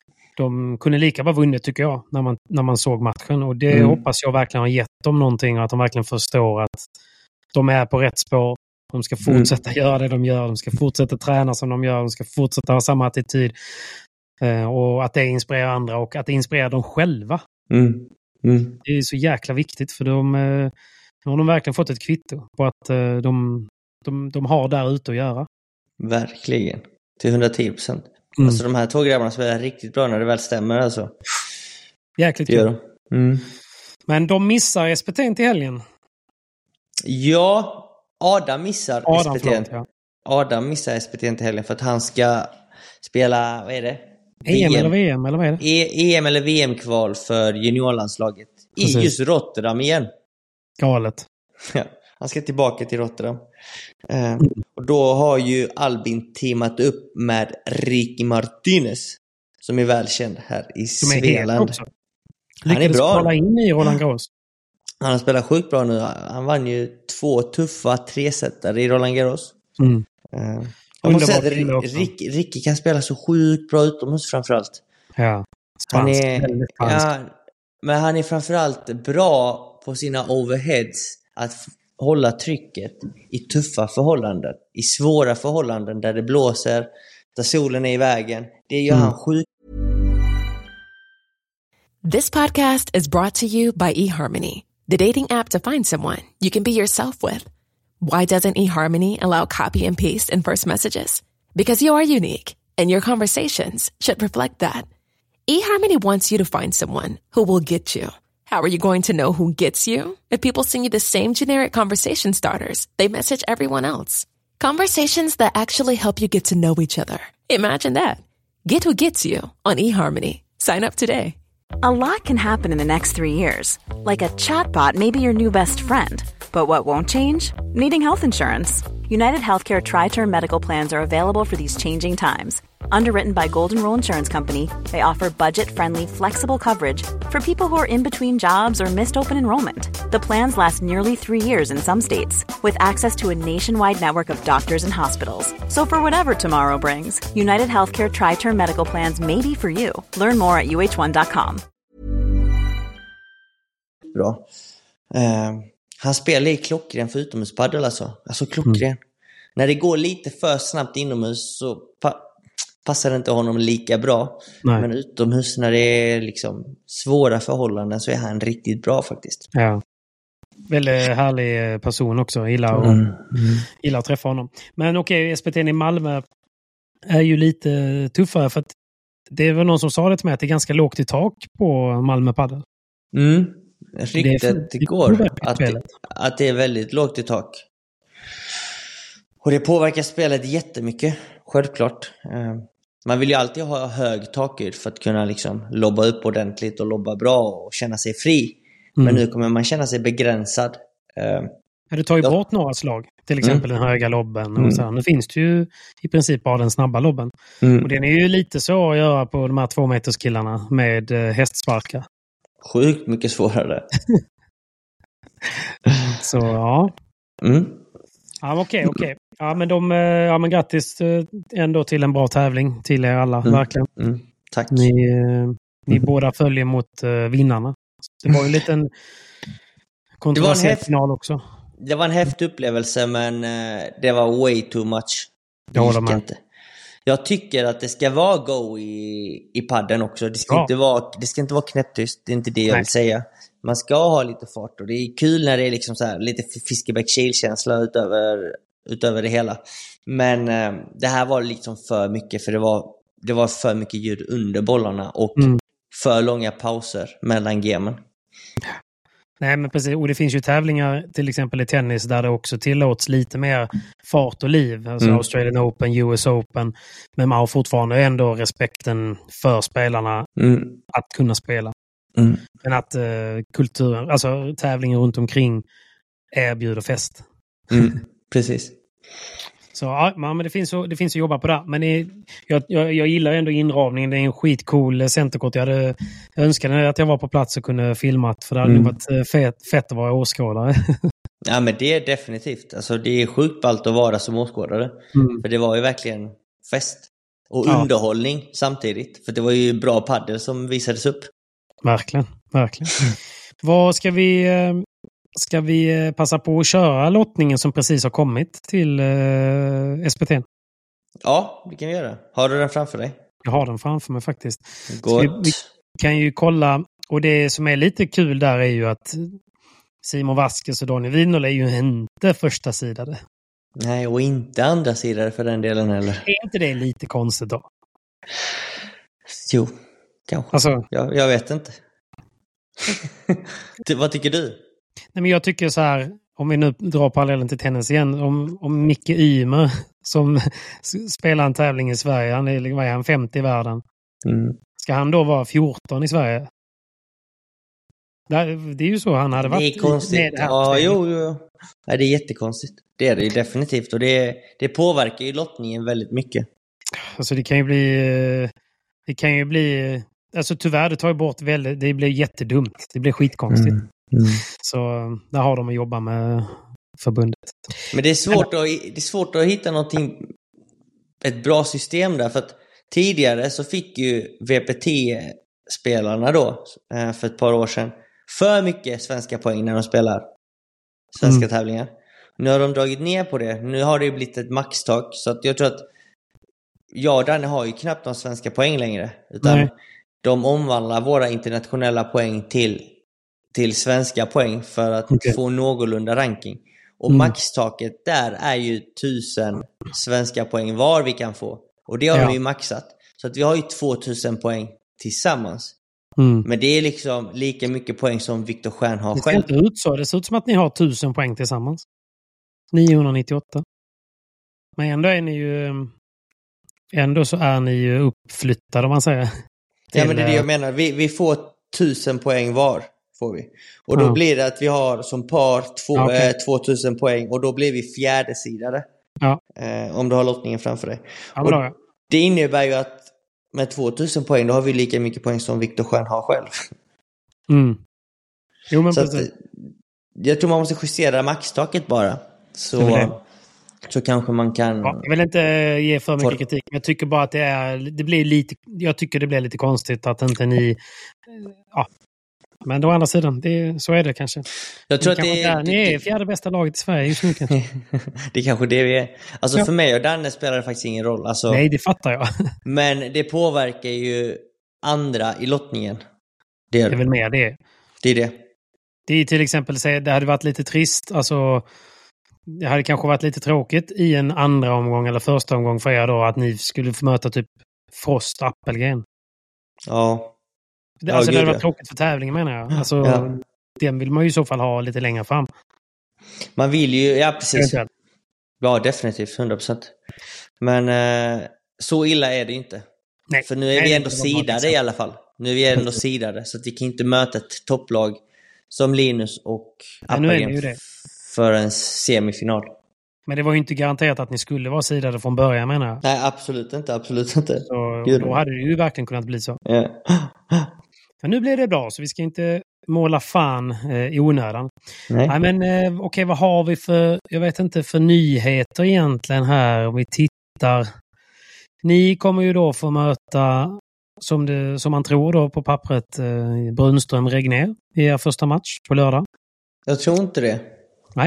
De kunde lika bara vunnit tycker jag. När man, när man såg matchen. Och det mm. hoppas jag verkligen har gett dem någonting. Och att de verkligen förstår att de är på rätt spår. De ska fortsätta mm. göra det de gör. De ska fortsätta träna som de gör. De ska fortsätta ha samma attityd. Eh, och att det inspirerar andra. Och att det inspirerar dem själva. Mm. Mm. Det är så jäkla viktigt. För de, eh, de har de verkligen fått ett kvitto. På att eh, de, de, de har där ute att göra. Verkligen. Till hundratio procent. Mm. Alltså de här två grabbarna spelar riktigt bra när det väl stämmer alltså. Jäkligt kul. Mm. Men de missar S P T till helgen. Ja, Adam missar Adam, S P T. Förlåt, ja. Adam missar S P T till helgen för att han ska spela, vad är det? E M eller V M eller vad är det? E- E M eller V M-kval för juniorlandslaget. Precis. I just Rotterdam igen. Galet. Ja, han ska tillbaka till Rotterdam. Uh, mm. Och då har ju Albin teamat upp med Ricky Martinez som är välkänd här i Svealand. Han är bra. Kolla in i Roland Garros. Han har spelat sjukt bra nu. Han vann ju två tuffa tresättare i Roland Garros. Mm. Uh, jag måste säga att Ricky, Ricky kan spela så sjukt bra utomhus framförallt. Ja, han är, ja, men han är framförallt bra på sina overheads att f- hålla trycket i tuffa förhållanden, i svåra förhållanden där det blåser, där solen är i vägen. Det gör mm. han sjukt. This podcast is brought to you by eHarmony, the dating app to find someone you can be yourself with. Why doesn't eHarmony allow copy and paste in first messages? Because you are unique, and your conversations should reflect that. eHarmony wants you to find someone who will get you. How are you going to know who gets you? If people send you the same generic conversation starters they message everyone else. Conversations that actually help you get to know each other. Imagine that. Get who gets you on eHarmony. Sign up today. A lot can happen in the next three years. Like a chatbot may be your new best friend. But what won't change? Needing health insurance. United Healthcare Tri-Term Medical Plans are available for these changing times. Underwritten by Golden Rule Insurance Company, they offer budget-friendly, flexible coverage for people who are in between jobs or missed open enrollment. The plans last nearly three years in some states, with access to a nationwide network of doctors and hospitals. So for whatever tomorrow brings, United Healthcare Tri-Term Medical Plans may be for you. Learn more at u h one dot com. Bra. Uh, han spelar i klockren för utomhuspaddel alltså. Alltså klockren. Mm. När det går lite för snabbt inomhus så pa- passar det inte honom lika bra. Nej. Men utomhus när det är liksom svåra förhållanden så är han riktigt bra faktiskt. Ja. Väldigt härlig person också. Gillar, och, mm. Mm. gillar att träffa honom. Men okej, okay, S P T i Malmö är ju lite tuffare för att det var någon som sa det till mig att det är ganska lågt i tak på Malmö Padel. Mm. Riktigt det går att, att det är väldigt lågt i tak. Och det påverkar spelet jättemycket, självklart. Man vill ju alltid ha hög takhöjd för att kunna liksom lobba upp ordentligt och lobba bra och känna sig fri. Mm. Men nu kommer man känna sig begränsad. Du tar ju ja. bort några slag, till exempel mm. den höga lobben. Och mm. så här. Nu finns det ju i princip bara den snabba lobben. Mm. Och den är ju lite så att göra på de här två meters killarna med hästsparkar. Sjukt mycket svårare. Så ja. Mm. Ja, okej, okay, okej. Okay. Ja, men de, ja, men grattis ändå till en bra tävling till er alla, mm. verkligen. Mm. Tack. Ni, ni mm. båda följer mot uh, vinnarna. Det var ju en liten kontroversiell final också. Det var en häftig upplevelse, men uh, det var way too much. Det jag håller med. Inte. Jag tycker att det ska vara go i, i padden också. Det ska, ja. inte vara, det ska inte vara knäpptyst. Det är inte det jag Nej. vill säga. Man ska ha lite fart. Och det är kul när det är liksom så här, lite Fiskebäck-Kiel-känsla utöver, utöver det hela. Men eh, det här var liksom för mycket. För det var, det var för mycket ljud under bollarna. Och mm. för långa pauser mellan gamen. Nej, men precis. Och det finns ju tävlingar till exempel i tennis där det också tillåts lite mer fart och liv. Alltså mm. Australian Open, U S Open. Men man har fortfarande ändå respekten för spelarna mm. att kunna spela. Mm. Men att uh, kulturen, alltså tävlingar runt omkring erbjuder fest. Mm. Precis. Så ja, men det finns, det finns att jobba på det. Men det, jag, jag, jag gillar ändå inramningen. Det är en skitcool centerkort. Jag, hade, jag önskade att jag var på plats och kunde filmat. För det hade mm. varit fett, fett att vara åskådare. Ja, men det är definitivt. Alltså, det är sjukt ballt att vara som åskådare. Mm. För det var ju verkligen fest. Och ja. underhållning samtidigt. För det var ju bra paddel som visades upp. Verkligen, verkligen. Vad ska vi... Ska vi passa på att köra lottningen som precis har kommit till eh, S P T? Ja, det kan vi göra. Har du den framför dig? Jag har den framför mig faktiskt. Vi, vi kan ju kolla, och det som är lite kul där är ju att Simon Vasquez och Daniel Wienerle är ju inte första sidade. Nej, och inte andra sidare för den delen heller. Är inte det lite konstigt då? Jo, kanske. Alltså, jag, jag vet inte. Vad tycker du? Nej, men jag tycker så här, om vi nu drar parallellen till tennis igen, om, om Micke Ymer som spelar en tävling i Sverige, han är, vad är han, femtio i världen. Mm. Ska han då vara fjorton i Sverige? Det, det är ju så han hade varit. Det är konstigt. Med det här ja, jo, jo. Nej, det är jättekonstigt. Det är det definitivt. Och det, det påverkar ju lottningen väldigt mycket. Alltså det kan ju bli... Det kan ju bli... Alltså tyvärr, det tar ju bort väldigt... Det blir jättedumt. Det blir skitkonstigt. Mm. Mm. Så där har de att jobba med förbundet. Men det är svårt, att, det är svårt att hitta någonting, ett bra system där. För att tidigare så fick ju V P T-spelarna då för ett par år sedan för mycket svenska poäng när de spelar svenska mm. tävlingar. Nu har de dragit ner på det. Nu har det ju blivit ett maxtak. Så att jag tror att ja, Danne har ju knappt de svenska poäng längre. Utan Nej. de omvandlar våra internationella poäng till till svenska poäng för att okay. få någorlunda ranking. Och mm. maxtaket där är ju tusen svenska poäng var vi kan få. Och det har ja. vi ju maxat. Så att vi har ju tvåtusen poäng tillsammans. Mm. Men det är liksom lika mycket poäng som Viktor Stjern har själv. Det ser inte ut så. Det ser ut som att ni har tusen poäng tillsammans. niohundranittioåtta. Men ändå är ni ju... Ändå så är ni ju uppflyttade, om man säger. Ja, men det är det jag menar. Vi, vi får tusen poäng var får vi. Och då mm. blir det att vi har som par två, okay. eh, tvåtusen poäng och då blir vi fjärdesidare. Ja. Eh, om du har lottningen framför dig. Ja, och då, ja. Det innebär ju att med tvåtusen poäng då har vi lika mycket poäng som Viktor Schön har själv. Mm. Jo, men så att, jag tror man måste justera maxtaket bara. Så, så kanske man kan... Ja, jag vill inte ge för mycket for... kritik. Men jag tycker bara att det är... Det blir lite, jag tycker det blir lite konstigt att inte ni... Ja. Men å andra sidan, det, så är det kanske. Jag tror ni att det, är, ni är fjärde bästa laget i Sverige just nu kanske. Det är kanske det vi är. Alltså ja. För mig och Danne spelar det faktiskt ingen roll. Alltså, nej, det fattar jag. Men det påverkar ju andra i lottningen. Det är, det är väl mer det. Det är det. Det är till exempel, det hade varit lite trist. Alltså, det hade kanske varit lite tråkigt i en andra omgång eller första omgång för er då att ni skulle få möta typ Frost Appelgren. Ja. Det, alltså ja, det hade varit ja. tråkigt för tävlingen menar jag. Alltså, ja. Den vill man ju i så fall ha lite längre fram. Man vill ju, ja precis. Eventuellt. Ja, definitivt, hundra procent. Men eh, så illa är det inte. Nej. För nu är Nej, vi ändå sidade i alla fall. Nu är vi ändå sidade så att vi kan inte möta ett topplag som Linus och Appelgren ja, för en semifinal. Men det var ju inte garanterat att ni skulle vara sidade från början menar jag. Nej, absolut inte, absolut inte. Så då hade det ju verkligen kunnat bli så. Ja. Men nu blir det bra så vi ska inte måla fan eh, i onödan. Nej. Nej men eh, okej, okay, vad har vi för, jag vet inte, för nyheter egentligen här om vi tittar. Ni kommer ju då få möta, som, det, som man tror då på pappret, eh, Brunström-Regner i er första match på lördag. Jag tror inte det. Nej.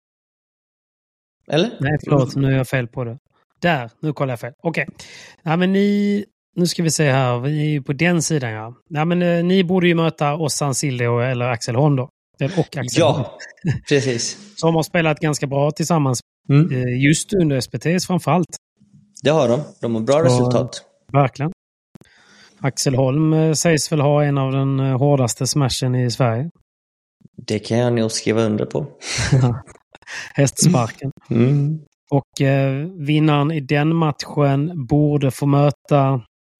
Eller? Nej, förlåt, nu är jag fel på det. Där, nu kollar jag fel. Okej. Okay. Nej men ni... Nu ska vi se här, vi är ju på den sidan ja. Nej men eh, ni borde ju möta Ossan Silde eller Axel Holm då. Och Axel ja, Holm. precis. Som har spelat ganska bra tillsammans. Mm. Eh, just under S P T:s framförallt. Det har de. De har bra Så, resultat. Verkligen. Axel Holm eh, sägs väl ha en av den eh, hårdaste smashen i Sverige. Det kan jag nog skriva under på. Hästsparken. Mm. Och eh, vinnaren i den matchen borde få möta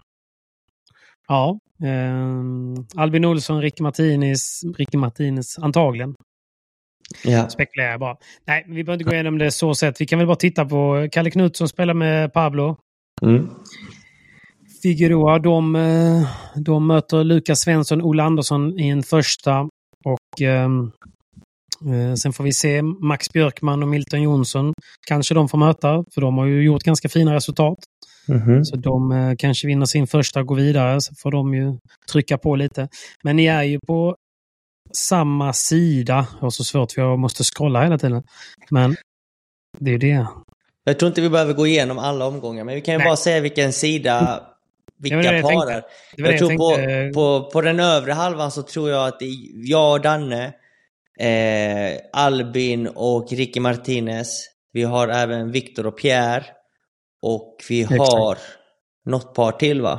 ja, eh, Albin Olsson, Ricky Martinez, Ricky Martinez antagligen. Ja. Spekulerar jag bara. Nej, vi behöver inte gå igenom det så sett. Vi kan väl bara titta på Kalle Knutsson spelar med Pablo. Mm. Figueroa, de, de möter Lukas Svensson, Ola Andersson i en första och eh, sen får vi se Max Björkman och Milton Jonsson. Kanske de får möta, för de har ju gjort ganska fina resultat. Mm-hmm. Så de eh, kanske vinner sin första och går vidare, så får de ju trycka på lite. Men ni är ju på samma sida. Jag har så svårt för jag måste scrolla hela tiden. Men det är ju det. Jag tror inte vi behöver gå igenom alla omgångar, men vi kan ju Nej. bara säga vilken sida, vilka det det par jag, jag, jag tror jag på, på, på den övre halvan så tror jag att det är jag och Danne, eh, Albin och Ricky Martinez. Vi har även Viktor och Pierre. Och vi har Exakt. något par till va?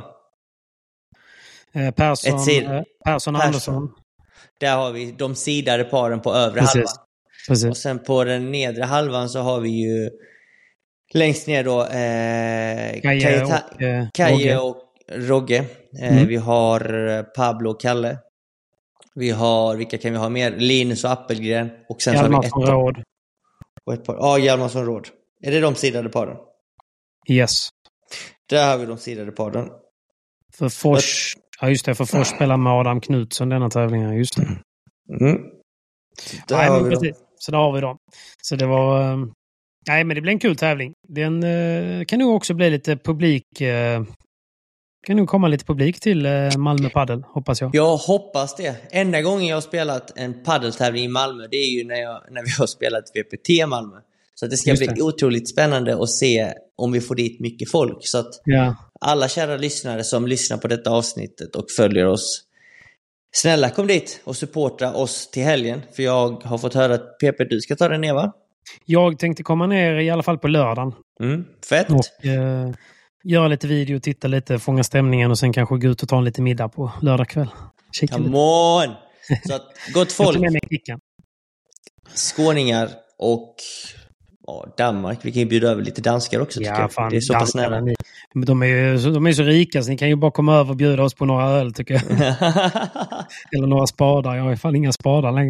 Eh, Persson, sid- Persson och Andersson. Där har vi de sidade paren på övre Precis. halvan. Precis. Och sen på den nedre halvan så har vi ju längst ner då eh, Kaje och, eh, Kaje och Rogge. Eh, mm. Vi har Pablo och Kalle. Vi har, vilka kan vi ha mer? Linus och Appelgren. Och sen Hjalmarsson så har vi ett Råd. Och ett par. Ja, Hjalmarsson Råd. Är det de sidade paren? Yes. Där har vi de sidade paren. För Fors, ja just det, för Fors spelar med Adam Knutsson denna tävlingen, just det. Mm. Där nej, har men vi precis. Så där har vi dem. Så det var, nej men det blev en kul tävling. Den uh, kan nog också bli lite publik, uh, kan nog komma lite publik till uh, Malmö Padel, hoppas jag. Jag hoppas det. Enda gången jag har spelat en paddeltävling i Malmö, det är ju när, jag, när vi har spelat V P T Malmö. Så det ska Just bli det. otroligt spännande att se om vi får dit mycket folk. Så att ja. alla kära lyssnare som lyssnar på detta avsnittet och följer oss, snälla kom dit och supporta oss till helgen. För jag har fått höra att P P, du ska ta den ner va? Jag tänkte komma ner i alla fall på lördagen. Mm, fett. Och eh, göra lite video, titta lite, fånga stämningen och sen kanske gå ut och ta en lite middag på lördag kväll. Kika Come lite. on! Så att, gott folk. Jag tar med mig kickan. Skåningar och Ja, Danmark. Vi kan ju bjuda över lite danskar också. Ja, tycker jag. fan, det är så pass nära. Ni, de, är ju, de är så rika så ni kan ju bara komma över och bjuda oss på några öl tycker jag. Eller några spadar. Jag har i fall inga spadar längre.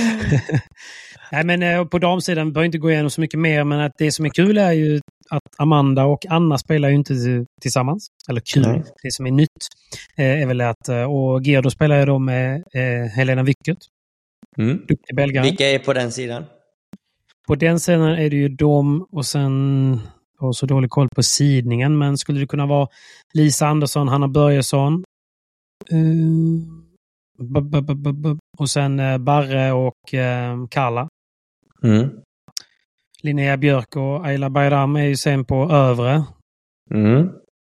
Nej, men på damsidan behöver inte gå igenom så mycket mer, men att det som är kul är ju att Amanda och Anna spelar ju inte tillsammans. Eller kul. Mm. Det som är nytt är väl att, och Gerdo spelar ju då med Helena Wickert. Mm. Duktig belgare. Vilka är på den sidan? På den sidan är det ju de och sen jag har så dålig koll på sidningen, men skulle det kunna vara Lisa Andersson, Hanna Börjesson uh, b- b- b- b- och sen uh, Barre och uh, Karla. Mm. Linnea Björk och Ayla Bayram är ju sen på övre. Mm.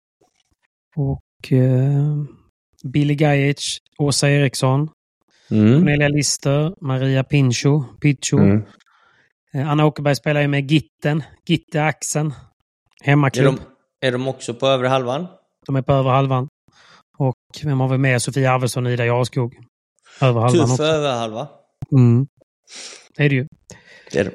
Och uh, Billy Gajic, Åsa Eriksson, mm. Cornelia Lister, Maria Pincho, Picho. Mm. Anna Åkerberg spelar ju med Gitten, Gitte Axen, hemmaklubb. Är de, är de också på övre halvan? De är på övre halvan. Och vem har vi med? Sofia Arvidsson och Ida Jarskog. Över halvan Tuff också. över halva. Mm. Det är det ju. Det är det.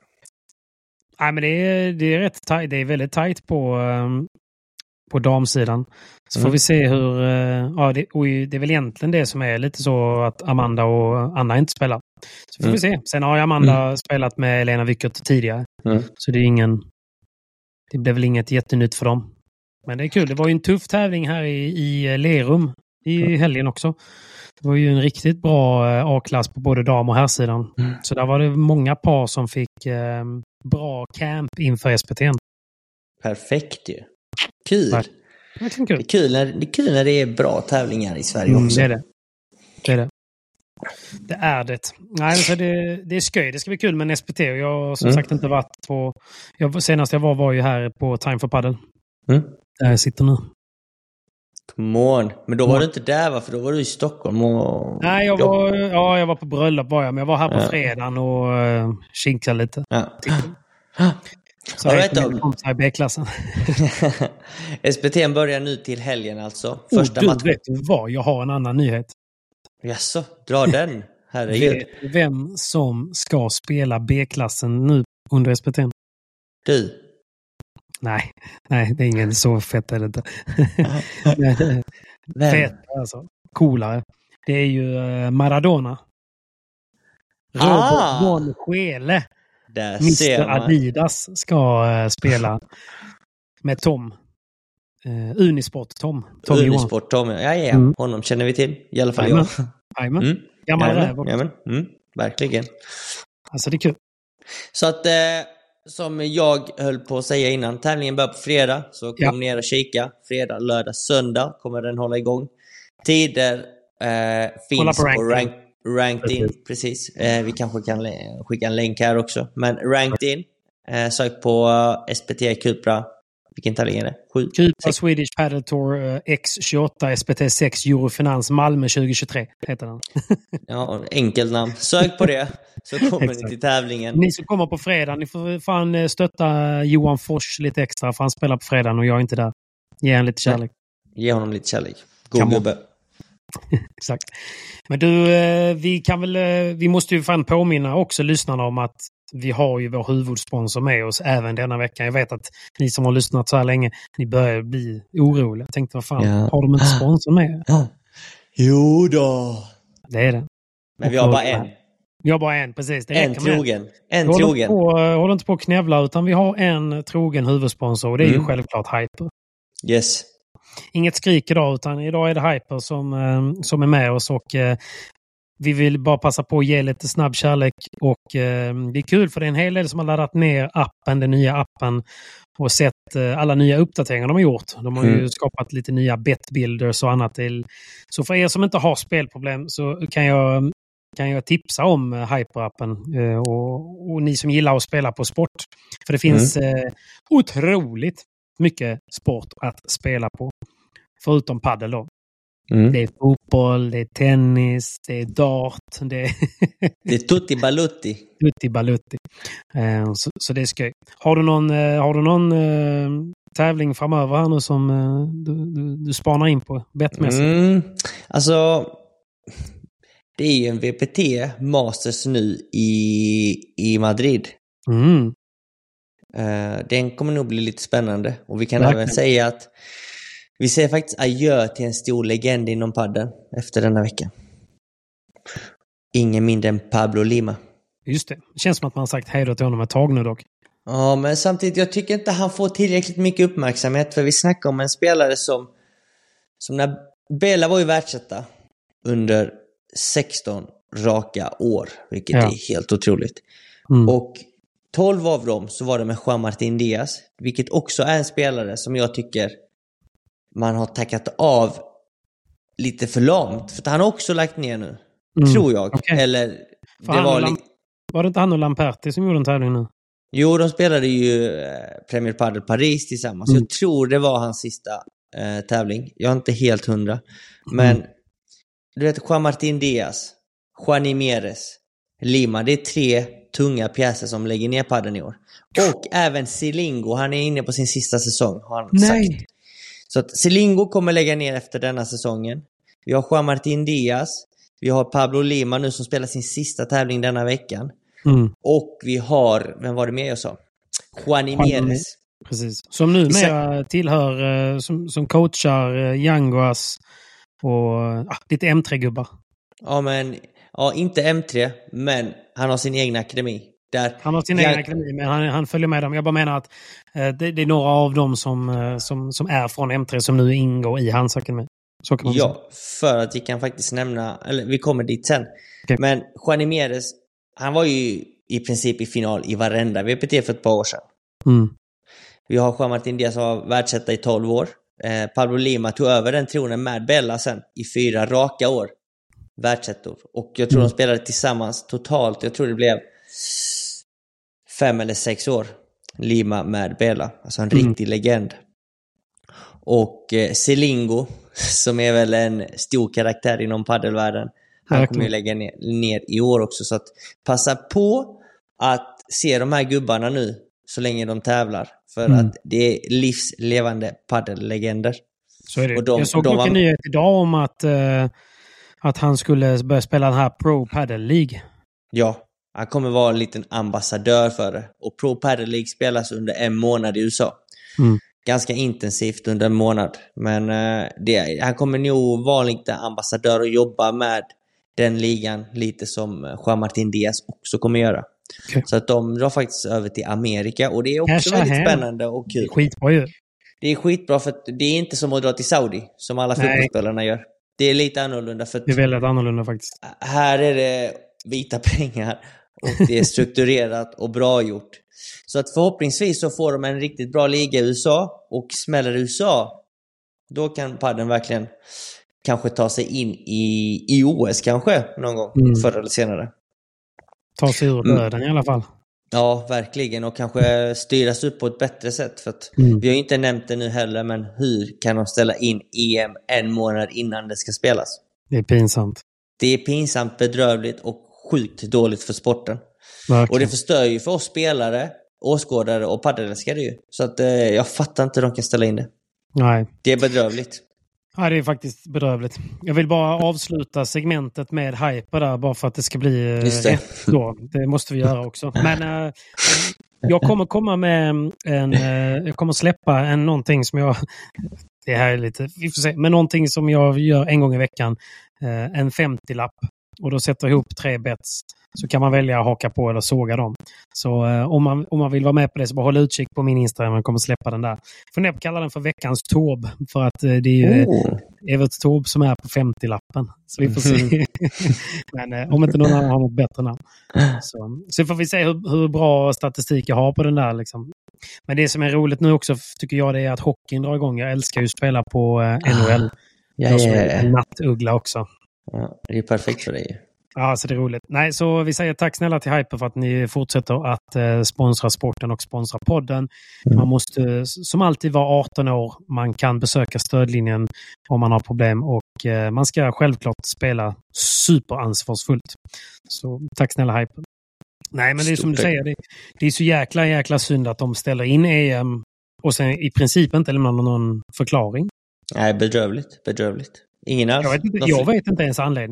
Nej, men det är, det är rätt tajt. Det är väldigt tajt på, um, på damsidan. Så mm. får vi se hur... Uh, ja, det, och det är väl egentligen det som är lite så att Amanda och Anna inte spelar. Så får mm. vi se. Sen har ju Amanda mm. spelat med Lena Wickert tidigare. Mm. Så det är ingen... Det blev väl inget jättenytt för dem. Men det är kul. Det var ju en tuff tävling här i, i Lerum i helgen också. Det var ju en riktigt bra A-klass på både dam- och herrsidan. Mm. Så där var det många par som fick eh, bra camp inför S P T. Perfekt ju. Kul. Ja, det, är kul. Det, är kul när, det är kul när det är bra tävlingar i Sverige också. Mm, det är det. Det är det. Det är det. Nej, så det, det är skoj. Det ska bli kul med en S P T. Och jag har som mm. sagt inte varit på... Jag, senast jag var var ju här på Time for Paddle. Mm. Där jag sitter nu. Come on. Men då var mm. du inte där, va? För då var du i Stockholm och... Nej, jag var, ja, jag var på bröllop var jag. Men jag var här på ja. fredagen och uh, kinkade lite. Ja. Så jag vet om... i B-klassen. S P T börjar nu till helgen alltså. Första oh, du vet du vad? Jag har en annan nyhet. Jaså, dra den. Herregud. Vem som ska spela B-klassen nu under S P T? Du. Nej, nej, det är ingen så fett är det inte. Fett alltså. Coolare. Det är ju Maradona. Robert ah, von Schele. mister Adidas ska uh, spela med Tom. Uh, Unisport Tom. Tom Unisport Tom, ja, ja, ja. Mm. Honom känner vi till. I alla fall jag. Jajamän. Mm. Gammal räv också. Jajamän. Mm. Verkligen. Alltså det är kul. Så att... Eh... Som jag höll på att säga innan, tävlingen börjar på fredag, så kom ja. ner och kika. Fredag, lördag, söndag kommer den hålla igång. Tider eh, finns på, på rank, ranked in, precis. Eh, vi kanske kan skicka en länk här också. Men ranked in, eh, sök på uh, S P T Cupra. Vilken tävling är det? Sju, Cupra Swedish Paddle Tour uh, X tjugoåtta S P T sex Eurofinans Malmö tjugo tjugotre heter den. Ja, enkelt namn. Sök på det så kommer ni till tävlingen. Ni som kommer på fredag, ni får fan stötta Johan Fors lite extra för han spelar på fredagen och jag är inte där. Ge honom lite kärlek. Ge honom lite kärlek. God gubbe. Exakt. Men du, vi kan väl, vi måste ju fan påminna också lyssnarna om att vi har ju vår huvudsponsor med oss även denna veckan. Jag vet att ni som har lyssnat så här länge, ni börjar bli oroliga. Jag tänkte, vad fan, ja. har de inte sponsor med? Ja. Jo då. Det är det. Men vi har bara en. Vi har bara en, precis. Det en trogen. En håller trogen. På, håller inte på att knävla, utan vi har en trogen huvudsponsor och det är mm. ju självklart Hyper. Yes. Inget skrik idag, utan idag är det Hyper som, som är med oss och vi vill bara passa på att ge lite snabb kärlek och eh, det är kul för det är en hel del som har laddat ner appen, den nya appen och sett eh, alla nya uppdateringar de har gjort. De har mm. ju skapat lite nya betbuilders och annat till. Så för er som inte har spelproblem så kan jag, kan jag tipsa om Hyper-appen eh, och, och ni som gillar att spela på sport. För det finns mm. eh, otroligt mycket sport att spela på. Förutom paddel då. Mm. Det är fotboll, det är tennis, det är dart. Det är, det är tutti balutti. Tutti balutti. Uh, så, så det är skoj. Har du någon, uh, har du någon uh, tävling framöver här nu som uh, du, du, du spanar in på bettmässigt? Mm. Alltså, det är ju en V P T Masters nu i, i Madrid. Mm. Uh, den kommer nog bli lite spännande. Och vi kan Verkligen. även säga att vi säger faktiskt adjö till en stor legend inom padden efter denna vecka. Ingen mindre än Pablo Lima. Just det. Det känns som att man har sagt hej då till honom ett tag nu dock. Ja, men samtidigt, jag tycker inte han får tillräckligt mycket uppmärksamhet. För vi snackar om en spelare som, som när Bela var ju världsetta under sexton raka år. Vilket ja. är helt otroligt. Mm. Och tolv av dem så var det med Juan Martín Díaz. Vilket också är en spelare som jag tycker man har tackat av lite för lamt. För han har också lagt ner nu. Mm. Tror jag. Okay. Eller det var, Lam- var det inte han och Lamperti som gjorde en tävling nu? Jo, de spelade ju Premier Padel Paris tillsammans. Mm. Jag tror det var hans sista eh, tävling. Jag är inte helt hundra. Men mm. du vet, Juan Martín Díaz, Juan Imieres, Lima. Det är tre tunga pjäser som lägger ner padden i år. Och även Silingo. Han är inne på sin sista säsong, har han Nej. sagt. Så att Silingo kommer lägga ner efter denna säsongen. Vi har Juan Martín Díaz. Vi har Pablo Lima nu som spelar sin sista tävling denna veckan. Mm. Och vi har, vem var det mer jag sa? Juan Imieres. Precis. Som nu med tillhör, som, som coachar Yanguas och ah, lite M tre-gubbar. Ja, men ja, inte M tre, men han har sin egen akademi. Där han har sin jag... egen akademi, men han, han följer med dem. Jag bara menar att eh, det, det är några av dem som, eh, som, som är från M tre som nu ingår i hans akademi. Så kan man ja, säga. För att vi kan faktiskt nämna, eller vi kommer dit sen. Okay. Men Juan Imieres, han var ju i princip i final i varenda V P T för ett par år sedan. Mm. Vi har Juan Martín Díaz som var världsetta i tolv år. Eh, Pablo Lima tog över den tronen med Bella sen i fyra raka år. Världsettor. Och jag tror mm. de spelade tillsammans totalt. Jag tror det blev fem eller sex år. Lima med Bella. Alltså en mm. riktig legend. Och eh, Silingo, som är väl en stor karaktär inom paddelvärlden. Han Verkligen. kommer ju lägga ner, ner i år också. Så att passa på att se de här gubbarna nu så länge de tävlar. För mm. att det är livslevande paddellegender. Så är det. Och de, Jag såg de en var... nyhet idag om att, uh, att han skulle börja spela den här Pro Padel League. Ja, han kommer vara en liten ambassadör för det. Och Pro Padel League spelas under en månad i U S A. Mm. Ganska intensivt under en månad. Men uh, det, han kommer nog vara lite ambassadör och jobba med den ligan. Lite som Juan Martín Díaz också kommer göra. Okay. Så att de drar faktiskt över till Amerika. Och det är också Kanske väldigt hem. spännande och kul. Det är skitbra ju. Det är skitbra för att det är inte som att dra till Saudi. Som alla fotbollsspelarna gör. Det är lite annorlunda. För att det är väldigt annorlunda faktiskt. Här är det vita pengar. Och det är strukturerat och bra gjort. Så att förhoppningsvis så får de en riktigt bra liga i U S A. Och smäller U S A, då kan padden verkligen kanske ta sig in i, i O S kanske någon gång. Mm. Förr eller senare. Ta sig ur döden mm. i alla fall. Ja, verkligen. Och kanske styras upp på ett bättre sätt. För att mm. vi har ju inte nämnt det nu heller. Men hur kan de ställa in E M en månad innan det ska spelas? Det är pinsamt. Det är pinsamt, bedrövligt och sjukt dåligt för sporten. Verkligen. Och det förstör ju för oss spelare, åskådare och paddelälskare ju. Så att eh, jag fattar inte hur de kan ställa in det. Nej. Det är bedrövligt. Ja, det är faktiskt bedrövligt. Jag vill bara avsluta segmentet med hype där, bara för att det ska bli Just det. rätt då. Det måste vi göra också. Men äh, jag kommer komma med en... Äh, jag kommer släppa en någonting som jag... Det här är lite... Vi får se. Men någonting som jag gör en gång i veckan. Äh, en femtio-lapp. Och då sätter jag ihop tre bets. Så kan man välja att haka på eller såga dem. Så eh, om, man, om man vill vara med på det så bara håll utkik på min Instagram. Man kommer släppa den där. Funderar på att kalla den för veckans Tåb. För att eh, det är ju oh. Evert Tåb som är på femtio-lappen. Så vi får se. Men eh, om inte någon annan har något bättre namn. Så, så får vi se hur, hur bra statistik jag har på den där. Liksom. Men det som är roligt nu också tycker jag det är att hockeyn drar igång. Jag älskar ju att spela på eh, N H L. Ja, jag som ja, ja. är en nattuggla också. Ja, det är perfekt för dig. Ja, så det är roligt. Nej, så vi säger tack snälla till Hyper för att ni fortsätter att eh, sponsra sporten och sponsra podden. Mm. Man måste som alltid vara arton år. Man kan besöka stödlinjen om man har problem och eh, man ska självklart spela superansvarsfullt. Så tack snälla Hyper. Nej, men det är som du säger. Det, det är så jäkla jäkla synd att de ställer in E M och sen i princip inte lämnar någon förklaring. Nej, bedrövligt. Bedrövligt. Ingen alls. Jag vet inte, jag vet inte ens anledningen.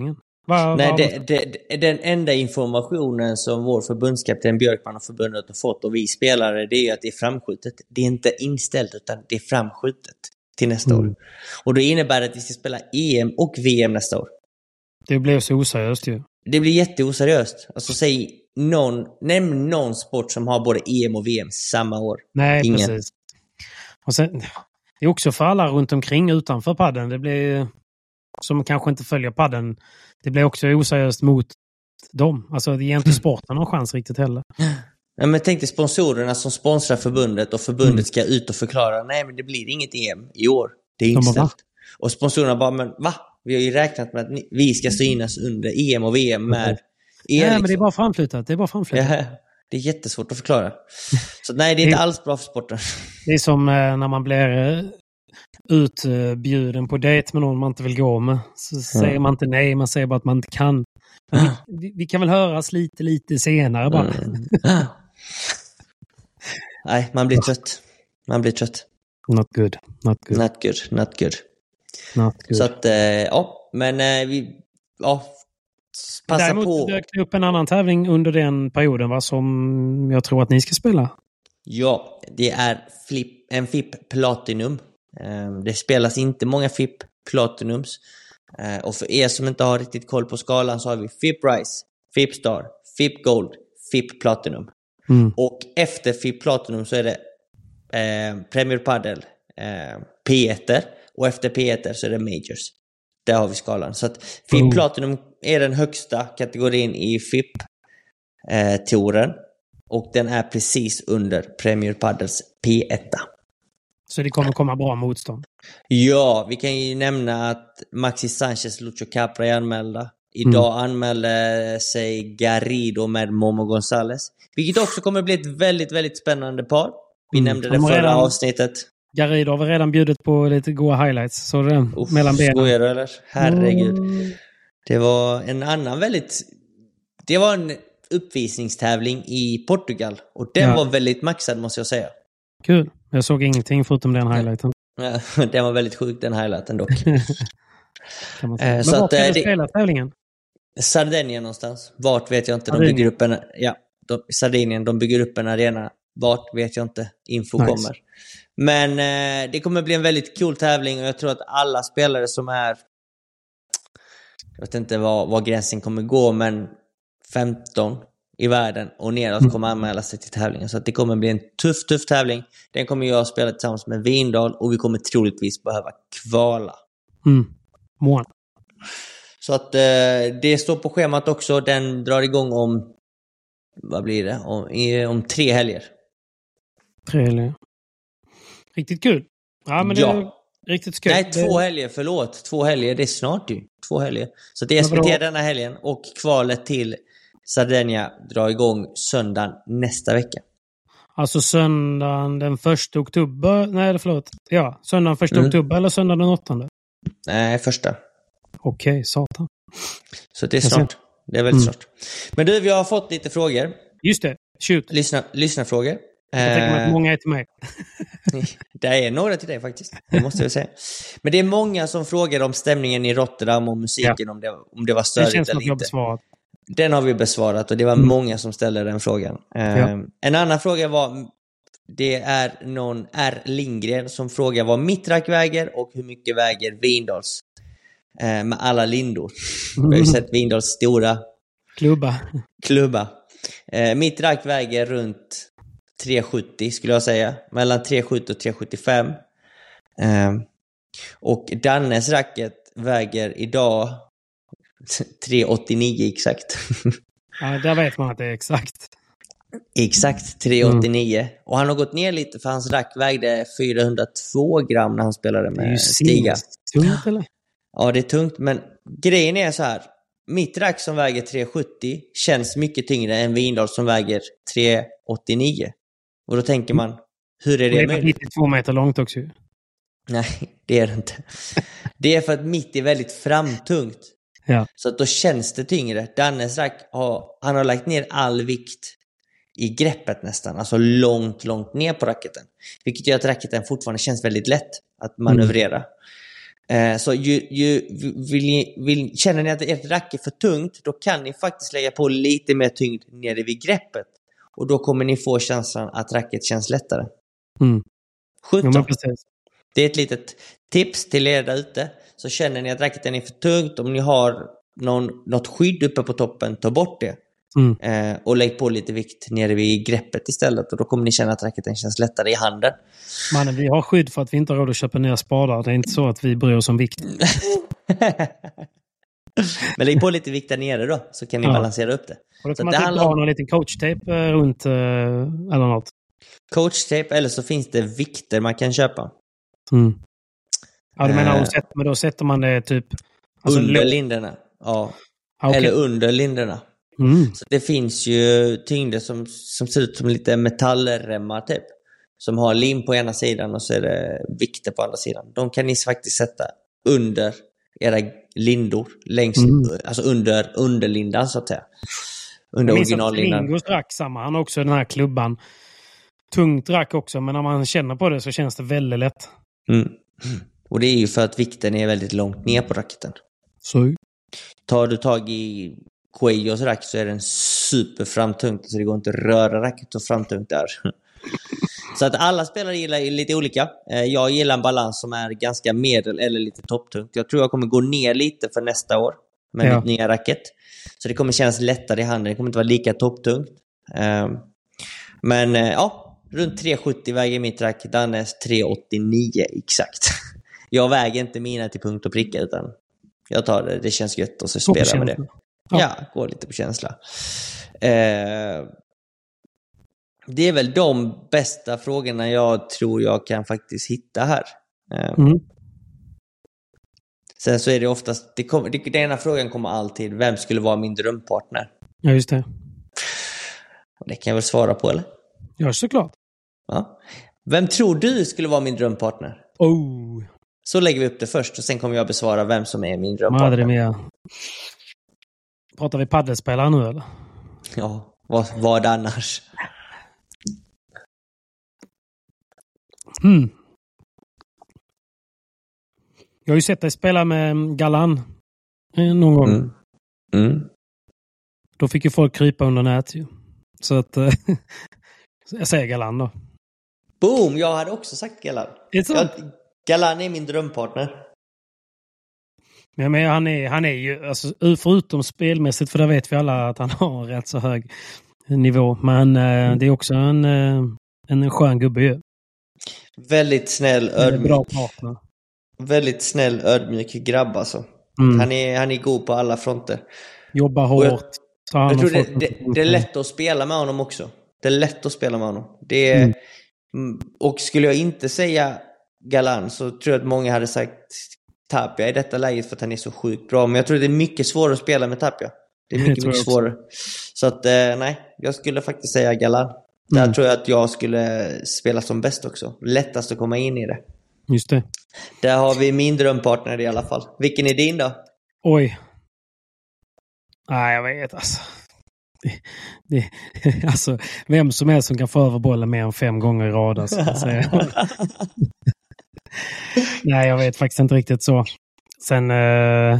Va, Nej, va, det, det, den enda informationen som vår förbundskapten Björkman och förbundet har fått och vi spelare, det är att det är framskjutet. Det är inte inställt utan det är framskjutet till nästa Mm. år. Och det innebär att vi ska spela E M och V M nästa år. Det blev så oseriöst ju. Det blir jätteoseriöst. Alltså säg någon, nämn någon sport som har både E M och V M samma år. Nej, Ingen. precis. Och sen, det är också för alla runt omkring utanför padden. Det blir, som kanske inte följer padden, det blir också oseriöst mot dem. Alltså det ger inte sporten någon chans riktigt heller. Ja, men tänk dig sponsorerna som sponsrar förbundet och förbundet Mm. ska ut och förklara nej men det blir inget E M i år. Det är De bara, inställt. va? Och sponsorerna bara, men va? Vi har ju räknat med att ni, vi ska synas under E M och V M med Mm. er. Nej, men det är liksom. bara framflyttat. Det är bara framflyttat. Ja, det är jättesvårt att förklara. Så nej, det är inte alls bra för sporten. Det är som eh, när man blir eh, utbjuden på dejt med någon man inte vill gå med. Så säger man inte nej, man säger bara att man inte kan. Men vi, vi, vi kan väl höras lite, lite senare bara. Mm. Nej, man blir trött. Man blir trött. Not good. Not good. Not good, not good. Not good. Så att, eh, ja, men eh, vi, ja, passa Däremot på. dök det upp en annan tävling under den perioden, va, som jag tror att ni ska spela. Ja, det är flip, en F I P Platinum. Eh, det spelas inte många F I P Platinums. Eh, och för er som inte har riktigt koll på skalan så har vi F I P Rise, F I P Star, F I P Gold, F I P Platinum. Mm. Och efter F I P Platinum så är det eh, Premier Padel, eh, P ett och efter P ett så är det Majors. Där har vi skalan. Så att F I P Mm. Platinum är den högsta kategorin i F I P-touren. Eh, och den är precis under Premier Padels P ett. Så det kommer komma bra motstånd. Ja, vi kan ju nämna att Maxi Sanchez, Lucho Capra är anmälda. Idag Mm. anmälde sig Garrido med Momo Gonzalez. Vilket också kommer bli ett väldigt, väldigt spännande par. Vi Mm. nämnde det De har förra redan- avsnittet. Garrido har vi redan bjudit på lite goda highlights. Så det Uff, mellan benen. skojar du eller? Herregud. Mm. Det var en annan väldigt... Det var en uppvisningstävling i Portugal. Och den Ja. var väldigt maxad måste jag säga. Kul. Jag såg ingenting förutom den highlighten. Ja, den var väldigt sjuk den highlighten dock. Kan man säga. Eh, Men så var att, ska eh, du det- spela tävlingen? Sardinien någonstans. Vart vet jag inte. De Sardinien. bygger upp en... Ja, de, Sardinien. De bygger upp en arena. Vart vet jag inte. Info Nice. kommer. Men eh, det kommer bli en väldigt cool tävling. Och jag tror att alla spelare som är... Jag vet inte var, var gränsen kommer gå. Men femton i världen och neråt Mm. kommer anmäla sig till tävlingen. Så att det kommer bli en tuff, tuff tävling. Den kommer jag spela tillsammans med Vindal. Och vi kommer troligtvis behöva kvala. Mm. Mån. Så att eh, det står på schemat också. Den drar igång om, vad blir det? Om, i, om tre helger. Trevligt. Riktigt kul. Ja, men det är Ja. riktigt kul. Nej, Det- två helger, förlåt. Två helger, det är snart ju. Två helger. Så det är Men S V T vadå? denna helgen och kvalet till Sardinia drar igång söndagen nästa vecka. Alltså söndagen den första oktober. Nej, förlåt. Ja, söndagen första Mm. oktober eller söndagen den åttonde. Nej, första. Okej, satan. Så det är Jag ser. snart. Det är väldigt Mm. snart. Men du, vi har fått lite frågor. Just det. Shoot. Lyssna, lyssnarfrågor. Jag tänker mig att Eh, många är till mig. Det är några till dig faktiskt, det måste jag säga. Men det är många som frågar om stämningen i Rotterdam och musiken, om, det, om det var Det störigt känns som eller att jag har inte. besvarat. Den har vi besvarat och det var Mm. många som ställde den frågan. Eh, Ja. En annan fråga var, det är någon R. Lindgren som frågar vad Mittrak väger och hur mycket väger Vindals eh, med alla lindor. Vi har ju sett Vindals stora Klubba. klubba. Eh, Mittrak väger runt tre sjuttio skulle jag säga. Mellan tre sjuttio och tre sjuttiofem. Eh, och Dannes racket väger idag tre åttionio exakt. Ja, där vet man att det är exakt. Exakt tre åttionio. Och han har gått ner lite för hans rack vägde fyrahundratvå gram när han spelade Det är ju med Stiga. tungt, eller? Ja, det är tungt, men grejen är så här. Mitt rack som väger tre sjuttio känns mycket tyngre än Vindal som väger tre åttionio. Och då tänker man, hur är Det det är möjligt? nittiotvå meter långt också ju. Nej, det är det inte. Det är för att mitt är väldigt framtungt. Ja. Så att då känns det tyngre. Dannes rack har, han har lagt ner all vikt i greppet nästan. Alltså långt, långt ner på racketen. Vilket gör att racketen fortfarande känns väldigt lätt att manövrera. Eh, så ju, ju, vill ni, vill, känner ni att ert rack är för tungt, då kan ni faktiskt lägga på lite mer tyngd nere vid greppet. Och då kommer ni få känslan att racket känns lättare. Mm. sjutton. Ja, precis. Det är ett litet tips till er där ute. Så känner ni att racket är för tungt, om ni har någon, något skydd uppe på toppen, ta bort det. Mm. Eh, och lägg på lite vikt nere vid greppet istället. Och då kommer ni känna att racketen känns lättare i handen. Mannen, vi har skydd för att vi inte har råd att köpa nya spadar. Det är inte så att vi bryr oss om vikt. Men lägg på lite vikt där nere då, så kan ni ja. balansera upp det. Och då kan så man det typ handlar ha om någon liten coachtape runt eller något. Coachtape, eller så finns det vikter man kan köpa. Mm. Ja, du menar, uh, men då sätter man det typ alltså under linderna. Ja. Okay. Eller under linderna. Mm. Så det finns ju tyngder som, som ser ut som lite metallremmar typ. Som har lim på ena sidan och så är det vikter på andra sidan. De kan ni faktiskt sätta under era lindor. Längst, mm. alltså under underlindan så att säga. Under originallindan. Lingos rack samma. Han har också den här klubban. Tungt rack också, men när man känner på det så känns det väldigt lätt. Mm. Och det är ju för att vikten är väldigt långt ner på racketen. Så. Tar du tag i Quayos rack så är den superframtungt, så det går inte att röra racket och framtungt där. Så att alla spelare gillar lite olika. Jag gillar en balans som är ganska medel eller lite topptungt. Jag tror jag kommer gå ner lite för nästa år med ja. mitt nya racket. Så det kommer kännas lättare i handen. Det kommer inte vara lika topptungt. Men ja, runt tre sjuttio väger mitt rack. Dannes tre åttionio exakt. Jag väger inte mina till punkt och pricka, utan jag tar det. Det känns gött och så spelar med det. Ja, ja, går lite på känsla. Eh, det är väl de bästa frågorna jag tror jag kan faktiskt hitta här. Eh, mm. Sen så är det oftast, det kommer, det, den ena frågan kommer alltid, vem skulle vara min drömpartner? Ja, just det. Och det kan jag väl svara på, eller? Ja, såklart. Ja. Vem tror du skulle vara min drömpartner? Oh. Så lägger vi upp det först och sen kommer jag besvara vem som är min drömpartner. Madre mia. Pratar vi paddelspelare nu eller? Ja, vad, vad annars? Mm. Jag har ju sett dig spela med Galan någon gång. Mm. Mm. Då fick ju folk krypa under nät ju. Så att jag säger Galan då. Boom, jag hade också sagt Galan. Jag, Galan är min drömpartner. Men, men han är, han är ju, alltså, förutom spelmässigt, för där vet vi alla att han har rätt så hög nivå. Men eh, det är också en, eh, en skön gubbe ju. Väldigt snäll, ödmjuk. Bra partner. Väldigt snäll, ödmjuk grabb alltså. Mm. Han, är, han är god på alla fronter. Jobbar hårt. Jag, jag tror det, det, det är lätt att spela med honom också. Det är lätt att spela med honom. Det är, mm. Och skulle jag inte säga Galan så tror jag att många hade sagt Tapia i detta läget för att han är så sjukt bra. Men jag tror det är mycket svårare att spela med Tapia. Det är mycket, mycket svårare. Så att, eh, nej, jag skulle faktiskt säga Galan. Mm. Där tror jag att jag skulle spela som bäst också. Lättast att komma in i det. Just det. Där har vi min drömpartner i alla fall. Vilken är din då? Oj. Nej, jag vet alltså. Det, det, alltså, vem som helst som kan få över bollen mer än fem gånger i rad. Alltså, nej, jag vet faktiskt inte riktigt så. Sen eh,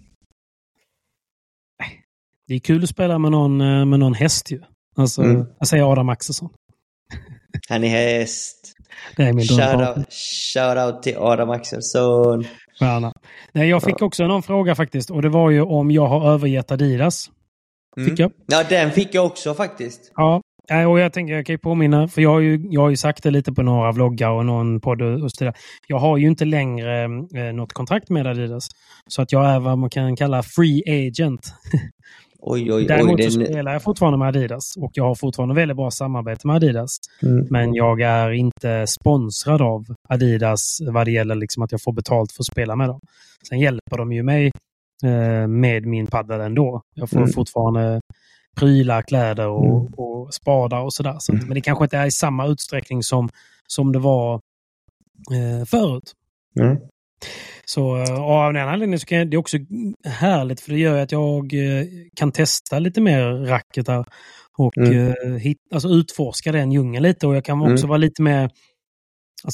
det är kul att spela med någon, med någon häst ju. Alltså, mm. jag säger Adam Axelsson. Han är häst. Det är min shout out, shout out till Adam Axelsson. Stjärna. Nej, jag fick också någon fråga faktiskt. Och det var ju om jag har övergett Adidas. Mm. Fick jag? Ja, den fick jag också faktiskt. Ja, och jag tänker jag kan ju påminna. För jag har ju, jag har ju sagt det lite på några vloggar och någon podd och så där. Jag har ju inte längre eh, något kontrakt med Adidas. Så att jag är vad man kan kalla free agent. Oj, oj, Däremot oj, så den... spelar jag fortfarande med Adidas. Och jag har fortfarande väldigt bra samarbete med Adidas. Mm. Men jag är inte sponsrad av Adidas vad det gäller liksom att jag får betalt för att spela med dem. Sen hjälper de ju mig eh, med min paddel ändå. Jag får mm. fortfarande prylar, kläder och, mm. och spadar och sådär. Så, mm. Men det kanske inte är i samma utsträckning som, som det var eh, förut. Mm. Så av den anledningen så kan jag, det är också härligt för det gör att jag eh, kan testa lite mer racketar och mm. eh, hit, alltså utforska den djungeln lite och jag kan också mm. vara lite mer alltså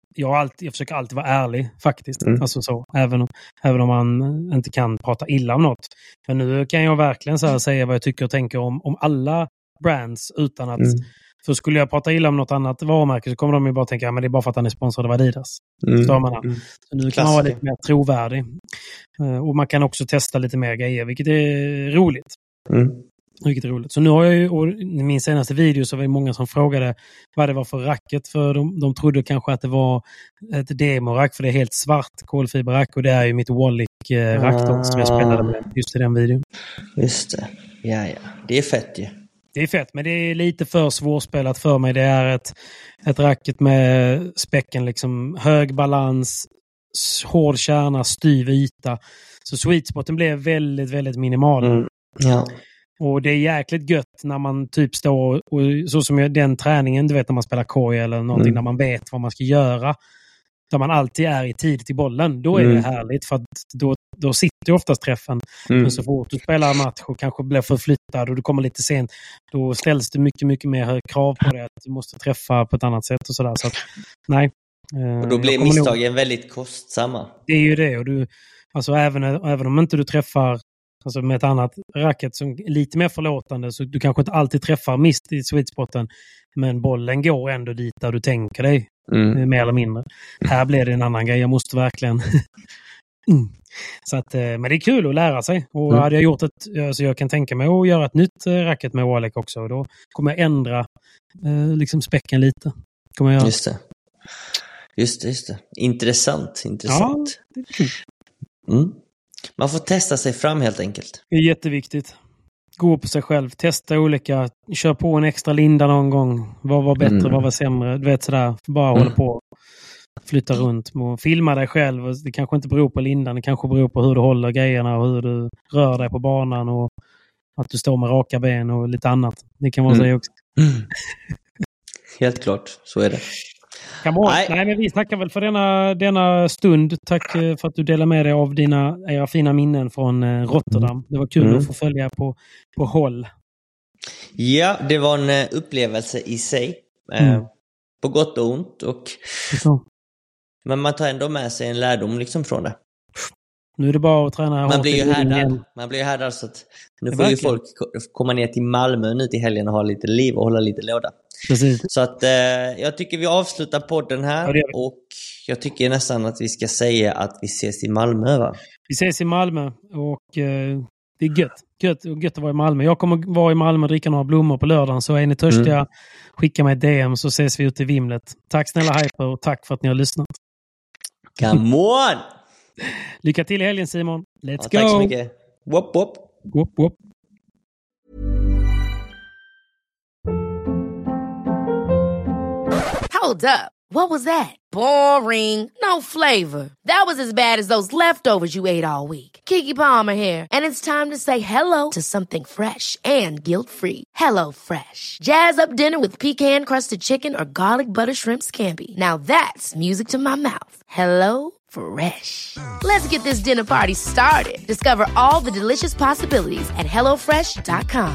jag, har alltid, jag försöker alltid vara ärlig faktiskt. Mm. Alltså så, även, om, även om man inte kan prata illa om något. Men nu kan jag verkligen så här säga vad jag tycker och tänker om, om alla brands utan att... Mm. För skulle jag prata illa om något annat varumärke så kommer de ju bara tänka, ja, men det är bara för att han är sponsrad av Adidas. Mm. Så man, mm. så nu kan man vara lite mer trovärdig. Uh, och man kan också testa lite mer grejer, vilket är roligt. Mm. Vilket är roligt. Så nu har jag ju, och i min senaste video så var det många som frågade vad det var för racket. För de, de trodde kanske att det var ett demorack, för det är helt svart kolfiberrack. Och det är ju mitt Wallick-rack ah. som jag spelade med just i den videon. Just det. Ja, ja. Det är fett ju. Ja. Det är fett, men det är lite för svårspelat för mig. Det är ett, ett racket med späcken, liksom hög balans, hård kärna, styv yta. Så sweet spoten blev väldigt, väldigt minimal. Mm. Ja. Och det är jäkligt gött när man typ står och, och så som den träningen, du vet när man spelar korg eller någonting, mm. när man vet vad man ska göra. Där man alltid är i tid till bollen. Då är mm. det härligt, för att då, då sitter ju oftast träffen. Mm. Men så fort du spelar match och kanske blir förflyttad och du kommer lite sent, då ställs det mycket, mycket mer krav på det. Att du måste träffa på ett annat sätt och sådär. Så att, nej. Och då blir misstagen nog... väldigt kostsamma. Det är ju det. Och du, alltså även, även om inte du träffar alltså med ett annat racket som är lite mer förlåtande, så du kanske inte alltid träffar mist i sweet spoten, men bollen går ändå dit där du tänker dig. Mm. Mer eller mindre. Här blir det en annan grej. Jag måste verkligen... mm. Så att, men det är kul att lära sig. Och mm. hade jag gjort ett... Alltså jag kan tänka mig att göra ett nytt racket med Wallick också. Och då kommer jag ändra eh, liksom späcken lite. Kommer jag... Just det. Just det, just det. Intressant, intressant. Ja, det är kul. Mm. Man får testa sig fram helt enkelt. Det är jätteviktigt. Gå på sig själv, testa olika, kör på en extra linda någon gång. Vad var bättre, mm. vad var sämre? Du vet sådär, bara mm. hålla på. Flytta runt och filma dig själv. Det kanske inte beror på lindan, det kanske beror på hur du håller grejerna och hur du rör dig på banan och att du står med raka ben och lite annat. Det kan man mm. säga också. Mm. Helt klart, så är det. Nej. Nej, men vi tackar väl för denna, denna stund. Tack för att du delar med dig av dina era fina minnen från Rotterdam. Det var kul mm. att få följa på, på håll. Ja, det var en upplevelse i sig. Mm. Eh, på gott och ont. Och... Men man tar ändå med sig en lärdom liksom från det. Nu är det bara att träna. Man blir ju härdad. Man blir ju härdad, så att nu får ju folk komma ner till Malmö nu till helgen och ha lite liv och hålla lite låda. Precis. Så att eh, jag tycker vi avslutar podden här. Ja, och jag tycker nästan att vi ska säga att vi ses i Malmö, va? Vi ses i Malmö och eh, det är gött. Gött, gött att vara i Malmö. Jag kommer vara i Malmö och dricka några blommor på lördagen. Så är ni törstiga, mm. skicka mig ett D M så ses vi ute i Vimlet. Tack snälla Hyper och tack för att ni har lyssnat. Come on! Lycka till i helgen, Simon. Let's ja, go! Tack så mycket. Whoop, whoop. Whoop, whoop. Hold up. What was that? Boring. No flavor. That was as bad as those leftovers you ate all week. Keke Palmer here. And it's time to say hello to something fresh and guilt-free. Hello Fresh. Jazz up dinner with pecan-crusted chicken or garlic butter shrimp scampi. Now that's music to my mouth. Hello Fresh. Let's get this dinner party started. Discover all the delicious possibilities at hello fresh dot com.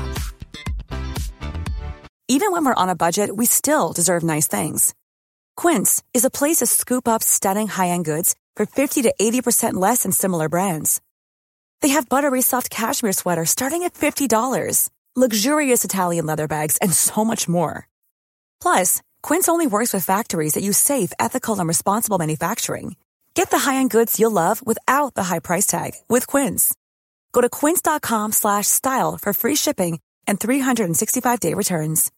Even when we're on a budget, we still deserve nice things. Quince is a place to scoop up stunning high-end goods for fifty to eighty percent less than similar brands. They have buttery soft cashmere sweaters starting at fifty dollars, luxurious Italian leather bags, and so much more. Plus, Quince only works with factories that use safe, ethical, and responsible manufacturing. Get the high-end goods you'll love without the high price tag with Quince. Go to quince dot com slash style for free shipping and three sixty-five day returns.